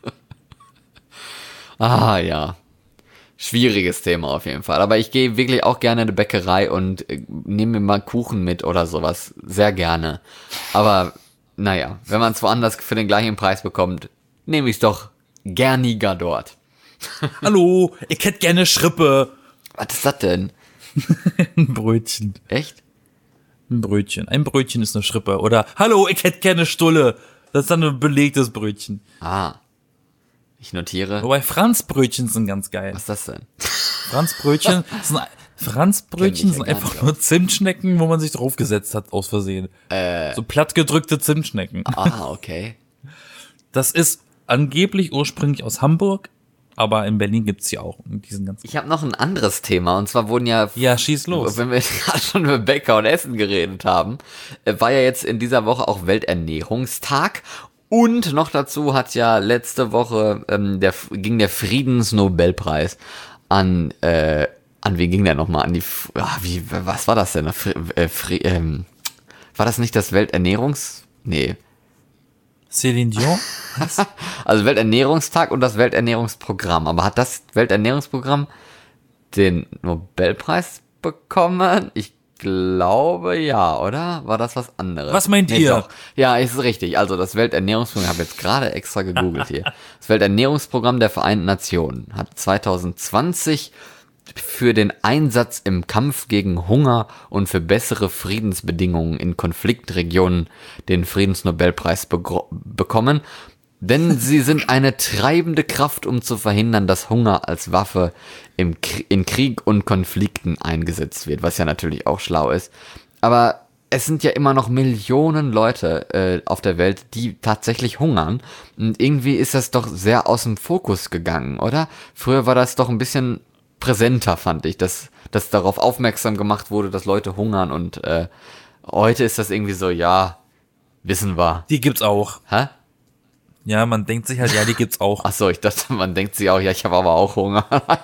A: Ah, ja. Schwieriges Thema auf jeden Fall. Aber ich gehe wirklich auch gerne in eine Bäckerei und äh, nehme mir mal Kuchen mit oder sowas. Sehr gerne. Aber, naja, wenn man es woanders für den gleichen Preis bekommt, nehme ich es doch gerniger dort.
B: Hallo, ich hätte gerne Schrippe.
A: Was ist das denn?
B: Ein Brötchen.
A: Echt?
B: Ein Brötchen. Ein Brötchen ist eine Schrippe. Oder, hallo, ich hätte gerne Stulle. Das ist dann ein belegtes Brötchen.
A: Ah. Ich notiere.
B: Wobei Franzbrötchen sind ganz geil.
A: Was ist das denn?
B: Franzbrötchen sind, Franzbrötchen
A: Kenn ich ja
B: sind
A: gar
B: einfach
A: nicht
B: nur Zimtschnecken, wo man sich draufgesetzt hat, aus Versehen.
A: Äh.
B: So plattgedrückte Zimtschnecken.
A: Ah, okay.
B: Das ist angeblich ursprünglich aus Hamburg, aber in Berlin gibt's die auch. Und die sind ganz
A: Ich habe noch ein anderes Thema. Und zwar wurden ja...
B: Ja, schieß los.
A: Wenn wir jetzt gerade schon über Bäcker und Essen geredet haben, äh, war ja jetzt in dieser Woche auch Welternährungstag. Und noch dazu hat ja letzte Woche ähm, der, ging der Friedensnobelpreis an, äh, an wen ging der nochmal? An die, ah, wie, was war das denn? Fri, äh, Fri, ähm, war das nicht das Welternährungs... Nee.
B: Céline Dion?
A: Also Welternährungstag und das Welternährungsprogramm. Aber hat das Welternährungsprogramm den Nobelpreis bekommen? Ich glaube ja, oder? War das was anderes?
B: Was meint ihr?
A: Doch. Ja, ist richtig. Also das Welternährungsprogramm, ich habe jetzt gerade extra gegoogelt hier. Das Welternährungsprogramm der Vereinten Nationen hat zwanzig zwanzig für den Einsatz im Kampf gegen Hunger und für bessere Friedensbedingungen in Konfliktregionen den Friedensnobelpreis begro- bekommen. Denn sie sind eine treibende Kraft, um zu verhindern, dass Hunger als Waffe im K- in Krieg und Konflikten eingesetzt wird, was ja natürlich auch schlau ist. Aber es sind ja immer noch Millionen Leute äh, auf der Welt, die tatsächlich hungern. Und irgendwie ist das doch sehr aus dem Fokus gegangen, oder? Früher war das doch ein bisschen präsenter, fand ich, dass, dass darauf aufmerksam gemacht wurde, dass Leute hungern. Und äh, heute ist das irgendwie so, ja, wissen wir.
B: Die gibt's auch.
A: Hä?
B: Ja, man denkt sich halt, ja, die gibt's auch.
A: Ach so, ich dachte, man denkt sich auch, ja, ich habe aber auch Hunger.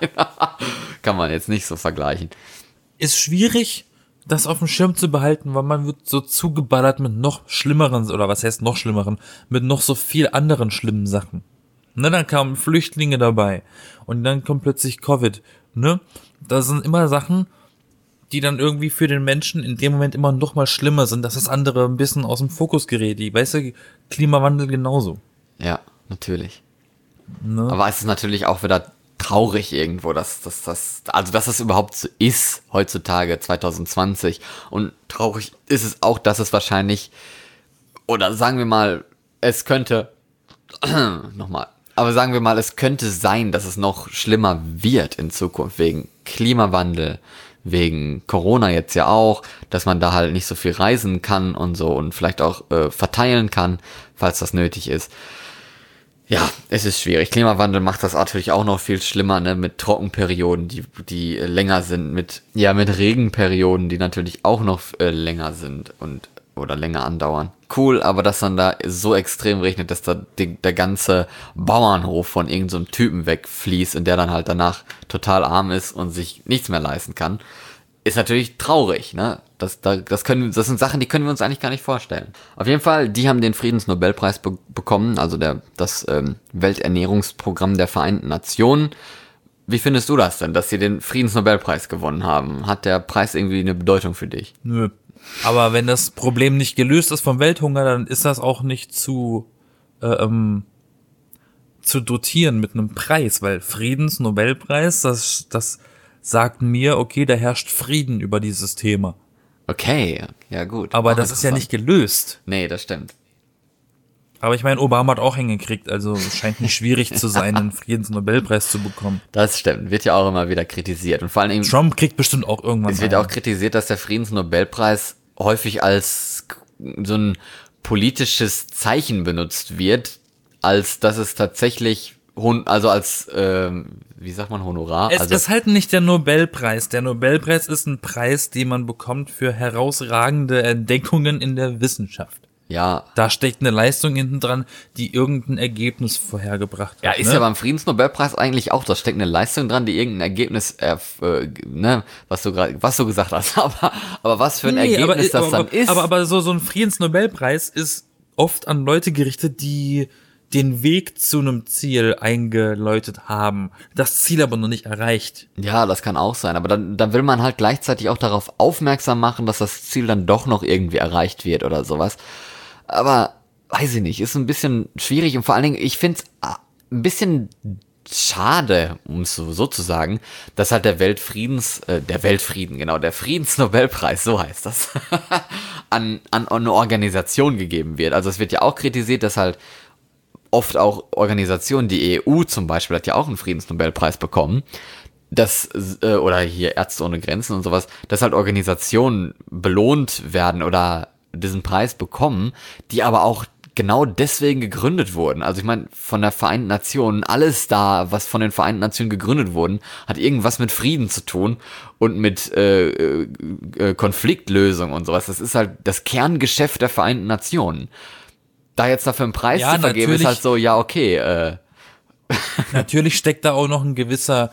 A: Kann man jetzt nicht so vergleichen.
B: Ist schwierig, das auf dem Schirm zu behalten, weil man wird so zugeballert mit noch schlimmeren, oder was heißt noch schlimmeren, mit noch so viel anderen schlimmen Sachen. Ne, dann kamen Flüchtlinge dabei und dann kommt plötzlich Covid, ne? Das sind immer Sachen, die dann irgendwie für den Menschen in dem Moment immer noch mal schlimmer sind, dass das andere ein bisschen aus dem Fokus gerät. Die, weißt du, Klimawandel genauso.
A: Ja, natürlich.
B: Ne?
A: Aber es ist natürlich auch wieder traurig irgendwo, dass dass das, also dass es überhaupt so ist heutzutage zwanzig zwanzig. Und traurig ist es auch, dass es wahrscheinlich, oder sagen wir mal, es könnte, nochmal, aber sagen wir mal, es könnte sein, dass es noch schlimmer wird in Zukunft wegen Klimawandel, wegen Corona jetzt ja auch, dass man da halt nicht so viel reisen kann und so und vielleicht auch äh, verteilen kann, falls das nötig ist. Ja, es ist schwierig. Klimawandel macht das natürlich auch noch viel schlimmer, ne, mit Trockenperioden, die die äh, länger sind, mit ja mit Regenperioden, die natürlich auch noch äh, länger sind und oder länger andauern. Cool, aber dass dann da so extrem regnet, dass da die, der ganze Bauernhof von irgendeinem so Typen wegfließt und der dann halt danach total arm ist und sich nichts mehr leisten kann, ist natürlich traurig, ne? Das, da, das, können, das sind Sachen, die können wir uns eigentlich gar nicht vorstellen. Auf jeden Fall, die haben den Friedensnobelpreis be- bekommen, also der, das ähm, Welternährungsprogramm der Vereinten Nationen. Wie findest du das denn, dass sie den Friedensnobelpreis gewonnen haben? Hat der Preis irgendwie eine Bedeutung für dich?
B: Nö. Aber wenn das Problem nicht gelöst ist vom Welthunger, dann ist das auch nicht zu äh, ähm, zu dotieren mit einem Preis, weil Friedensnobelpreis, das das sagt mir, okay, da herrscht Frieden über dieses Thema.
A: Okay, ja gut.
B: Aber
A: Auch
B: das ist ja nicht
A: interessant.
B: gelöst.
A: Nee, das stimmt.
B: Aber ich meine, Obama hat auch hingekriegt, also es scheint nicht schwierig zu sein, einen Friedensnobelpreis zu bekommen.
A: Das stimmt, wird ja auch immer wieder kritisiert. Und vor allem,
B: Trump kriegt bestimmt auch irgendwann
A: es wird
B: einen.
A: auch kritisiert, dass der Friedensnobelpreis häufig als so ein politisches Zeichen benutzt wird, als dass es tatsächlich, hon- also als, ähm, wie sagt man, Honorar?
B: Es
A: also,
B: ist halt nicht der Nobelpreis. Der Nobelpreis ist ein Preis, den man bekommt für herausragende Entdeckungen in der Wissenschaft.
A: ja,
B: Da steckt eine Leistung hinten dran, die irgendein Ergebnis vorhergebracht hat.
A: ja, ist
B: ne?
A: ja beim Friedensnobelpreis eigentlich auch, da steckt eine Leistung dran, die irgendein Ergebnis, erf- äh, ne, was du gerade, was du gesagt hast, aber, aber was für ein
B: Nee,
A: Ergebnis
B: aber,
A: das
B: aber,
A: dann ist.
B: Aber, aber so, so ein Friedensnobelpreis ist oft an Leute gerichtet, die den Weg zu einem Ziel eingeläutet haben, das Ziel aber noch nicht erreicht.
A: Ja, das kann auch sein, aber dann, dann will man halt gleichzeitig auch darauf aufmerksam machen, dass das Ziel dann doch noch irgendwie erreicht wird oder sowas. Aber, weiß ich nicht, ist ein bisschen schwierig und vor allen Dingen, ich find's ein bisschen schade, um es so, so zu sagen, dass halt der Weltfriedens, äh, der Weltfrieden, genau, der Friedensnobelpreis, so heißt das, an, an eine Organisation gegeben wird. Also es wird ja auch kritisiert, dass halt oft auch Organisationen, die E U zum Beispiel hat ja auch einen Friedensnobelpreis bekommen, dass, äh, oder hier Ärzte ohne Grenzen und sowas, dass halt Organisationen belohnt werden oder diesen Preis bekommen, die aber auch genau deswegen gegründet wurden. Also ich meine, von der Vereinten Nationen, alles da, was von den Vereinten Nationen gegründet wurden, hat irgendwas mit Frieden zu tun und mit äh, äh, Konfliktlösung und sowas. Das ist halt das Kerngeschäft der Vereinten Nationen. Da jetzt dafür einen Preis
B: Ja,
A: zu vergeben, ist
B: natürlich.
A: halt so, ja, okay, äh,
B: Natürlich steckt da auch noch ein gewisser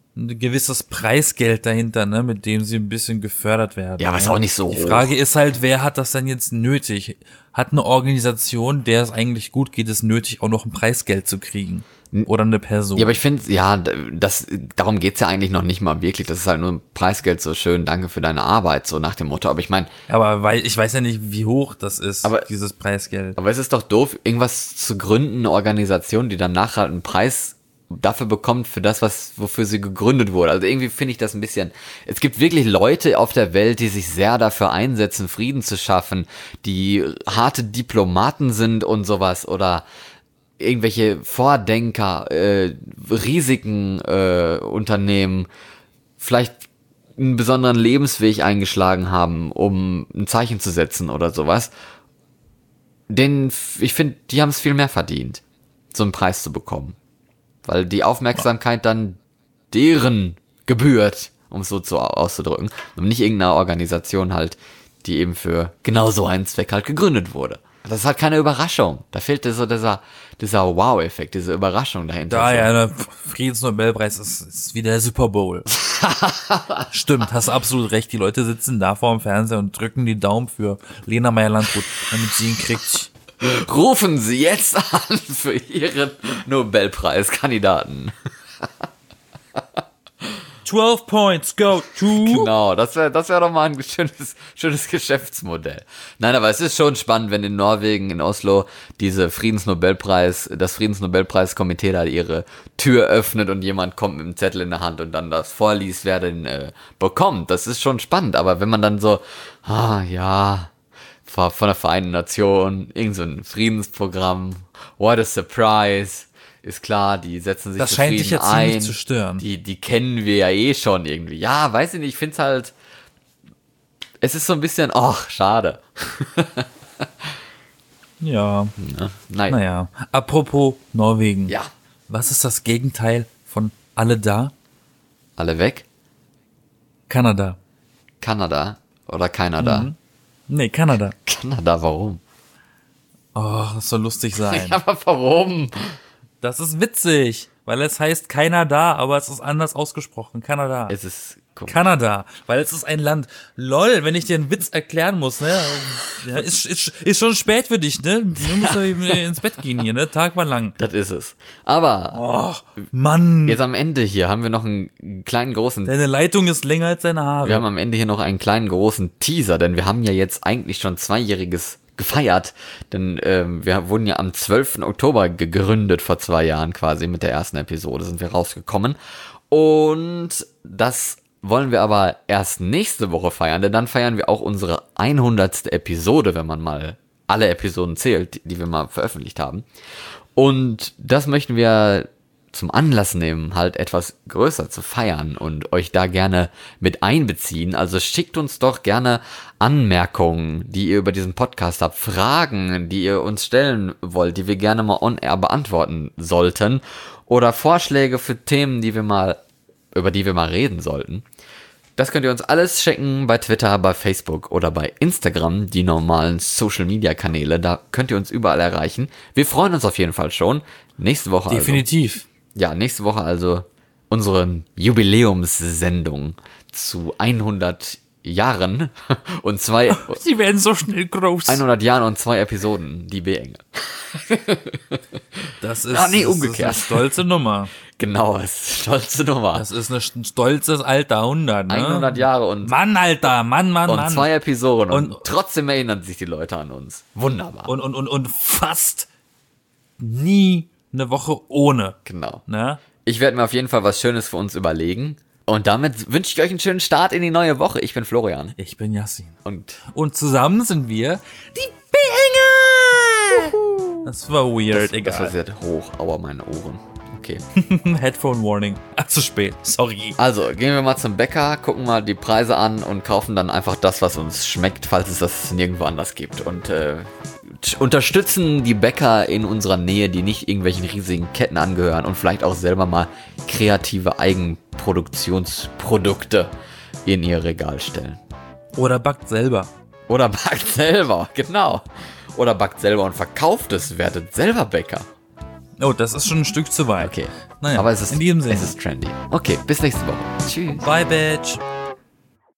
B: ein gewisses Preisgeld dahinter, ne, mit dem sie ein bisschen gefördert werden.
A: Ja, aber ist auch nicht so
B: Die
A: hoch.
B: Frage ist halt, wer hat das denn jetzt nötig? Hat eine Organisation, der es eigentlich gut geht, es nötig, auch noch ein Preisgeld zu kriegen? Oder eine Person?
A: Ja, aber ich finde, ja, das, darum geht's ja eigentlich noch nicht mal wirklich. Das ist halt nur ein Preisgeld, so schön, danke für deine Arbeit, so nach dem Motto. Aber ich meine,
B: Aber weil ich weiß ja nicht, wie hoch das ist,
A: Aber-
B: dieses Preisgeld.
A: aber es ist doch doof, irgendwas zu gründen, eine Organisation, die dann nachher einen Preis dafür bekommt, für das, was, wofür sie gegründet wurde. Also irgendwie finde ich das ein bisschen, es gibt wirklich Leute auf der Welt, die sich sehr dafür einsetzen, Frieden zu schaffen, die harte Diplomaten sind und sowas oder irgendwelche Vordenker, äh, Risiken äh, Unternehmen, vielleicht einen besonderen Lebensweg eingeschlagen haben, um ein Zeichen zu setzen oder sowas. Den, ich finde, die haben es viel mehr verdient, so einen Preis zu bekommen. Weil die Aufmerksamkeit dann deren gebührt, um es so zu auszudrücken. Und nicht irgendeiner Organisation halt, die eben für genau so einen Zweck halt gegründet wurde. Das ist halt keine Überraschung. Da fehlt so dieser, dieser Wow-Effekt, diese Überraschung dahinter.
B: Da ja, der Friedensnobelpreis ist, ist wie der Super Bowl. Stimmt, hast absolut recht. Die Leute sitzen da vor dem Fernseher und drücken die Daumen für Lena Meyer-Landrut, damit sie ihn kriegt.
A: Rufen Sie jetzt an für Ihren Nobelpreiskandidaten.
B: zwölf points go to.
A: Genau, das wäre das wär doch mal ein schönes, schönes Geschäftsmodell. Nein, aber es ist schon spannend, wenn in Norwegen, in Oslo, diese Friedensnobelpreis, das Friedensnobelpreiskomitee da ihre Tür öffnet und jemand kommt mit einem Zettel in der Hand und dann das vorliest, wer den äh, bekommt. Das ist schon spannend, aber wenn man dann so, ah ja, von der Vereinten Nationen, irgend so ein Friedensprogramm, what a surprise. Ist klar, die setzen sich
B: Das
A: für
B: scheint
A: Frieden
B: dich ja
A: ein.
B: ziemlich zu stören.
A: Die, die kennen wir ja eh schon irgendwie. Ja, weiß ich nicht, ich find's halt, es ist so ein bisschen, ach, schade.
B: Ja,
A: Ja, nein.
B: naja. Apropos Norwegen.
A: Ja,
B: Was ist das Gegenteil von alle da?
A: alle weg.
B: Kanada.
A: Kanada oder keiner da.
B: Mhm. Nee, Kanada.
A: Kanada, warum?
B: Oh, das soll lustig sein.
A: Ja, aber warum?
B: Das ist witzig, weil es heißt keiner da, aber es ist anders ausgesprochen. Kanada.
A: Es ist komisch.
B: Kanada, weil es ist ein Land. Lol, wenn ich dir einen Witz erklären muss, ne? Ja, ist, ist, ist schon spät für dich, ne? Du musst ja ins Bett gehen hier, ne? Tag war lang.
A: Das ist es. Aber
B: Oh, Mann.
A: jetzt am Ende hier haben wir noch einen kleinen großen
B: Deine Leitung ist länger als deine Haare.
A: Wir haben am Ende hier noch einen kleinen großen Teaser, denn wir haben ja jetzt eigentlich schon zweijähriges gefeiert, denn ähm, wir wurden ja am zwölften Oktober gegründet, vor zwei Jahren quasi, mit der ersten Episode sind wir rausgekommen und das wollen wir aber erst nächste Woche feiern, denn dann feiern wir auch unsere hundertste Episode, wenn man mal alle Episoden zählt, die, die wir mal veröffentlicht haben, und das möchten wir zum Anlass nehmen, halt etwas größer zu feiern und euch da gerne mit einbeziehen. Also schickt uns doch gerne Anmerkungen, die ihr über diesen Podcast habt, Fragen, die ihr uns stellen wollt, die wir gerne mal on-air beantworten sollten, oder Vorschläge für Themen, die wir mal, über die wir mal reden sollten. Das könnt ihr uns alles schicken bei Twitter, bei Facebook oder bei Instagram, die normalen Social-Media-Kanäle. Da könnt ihr uns überall erreichen. Wir freuen uns auf jeden Fall schon. Nächste Woche
B: Definitiv.
A: also. Ja, nächste Woche also unsere Jubiläumssendung zu hundert Jahren und zwei...
B: Sie werden so schnell groß.
A: hundert Jahren und zwei Episoden, die B-Engel.
B: Das ist,
A: Ah, nee,
B: das
A: umgekehrt.
B: ist eine stolze Nummer.
A: Genau, das ist eine stolze Nummer.
B: Das ist ein stolzes alter hundert, ne?
A: hundert Jahre und,
B: Mann, Alter, Mann, Mann,
A: und
B: Mann.
A: zwei Episoden und,
B: Und-
A: trotzdem erinnern sich die Leute an uns. Wunderbar.
B: Und, und, und, und fast nie eine Woche ohne,
A: Genau.
B: ne?
A: Ich werde mir auf jeden Fall was Schönes für uns überlegen. Und damit wünsche ich euch einen schönen Start in die neue Woche. Ich bin Florian.
B: Ich bin Yassin.
A: Und
B: Und zusammen sind wir die B-Engel! Das war weird,
A: das war
B: egal.
A: sehr hoch, aua, meine Ohren. Okay.
B: Headphone Warning. Ach, zu spät. Sorry.
A: Also, gehen wir mal zum Bäcker, gucken mal die Preise an und kaufen dann einfach das, was uns schmeckt, falls es das nirgendwo anders gibt. Und äh, t- unterstützen die Bäcker in unserer Nähe, die nicht irgendwelchen riesigen Ketten angehören und vielleicht auch selber mal kreative Eigenproduktionsprodukte in ihr Regal stellen.
B: Oder backt selber.
A: Oder backt selber, genau. Oder backt selber und verkauft es, werdet selber Bäcker.
B: Oh, das ist schon ein Stück zu weit.
A: Okay.
B: Naja,
A: aber es ist,
B: in diesem Sinne.
A: es ist trendy. Okay, bis nächste Woche. Tschüss.
B: Bye, Bitch.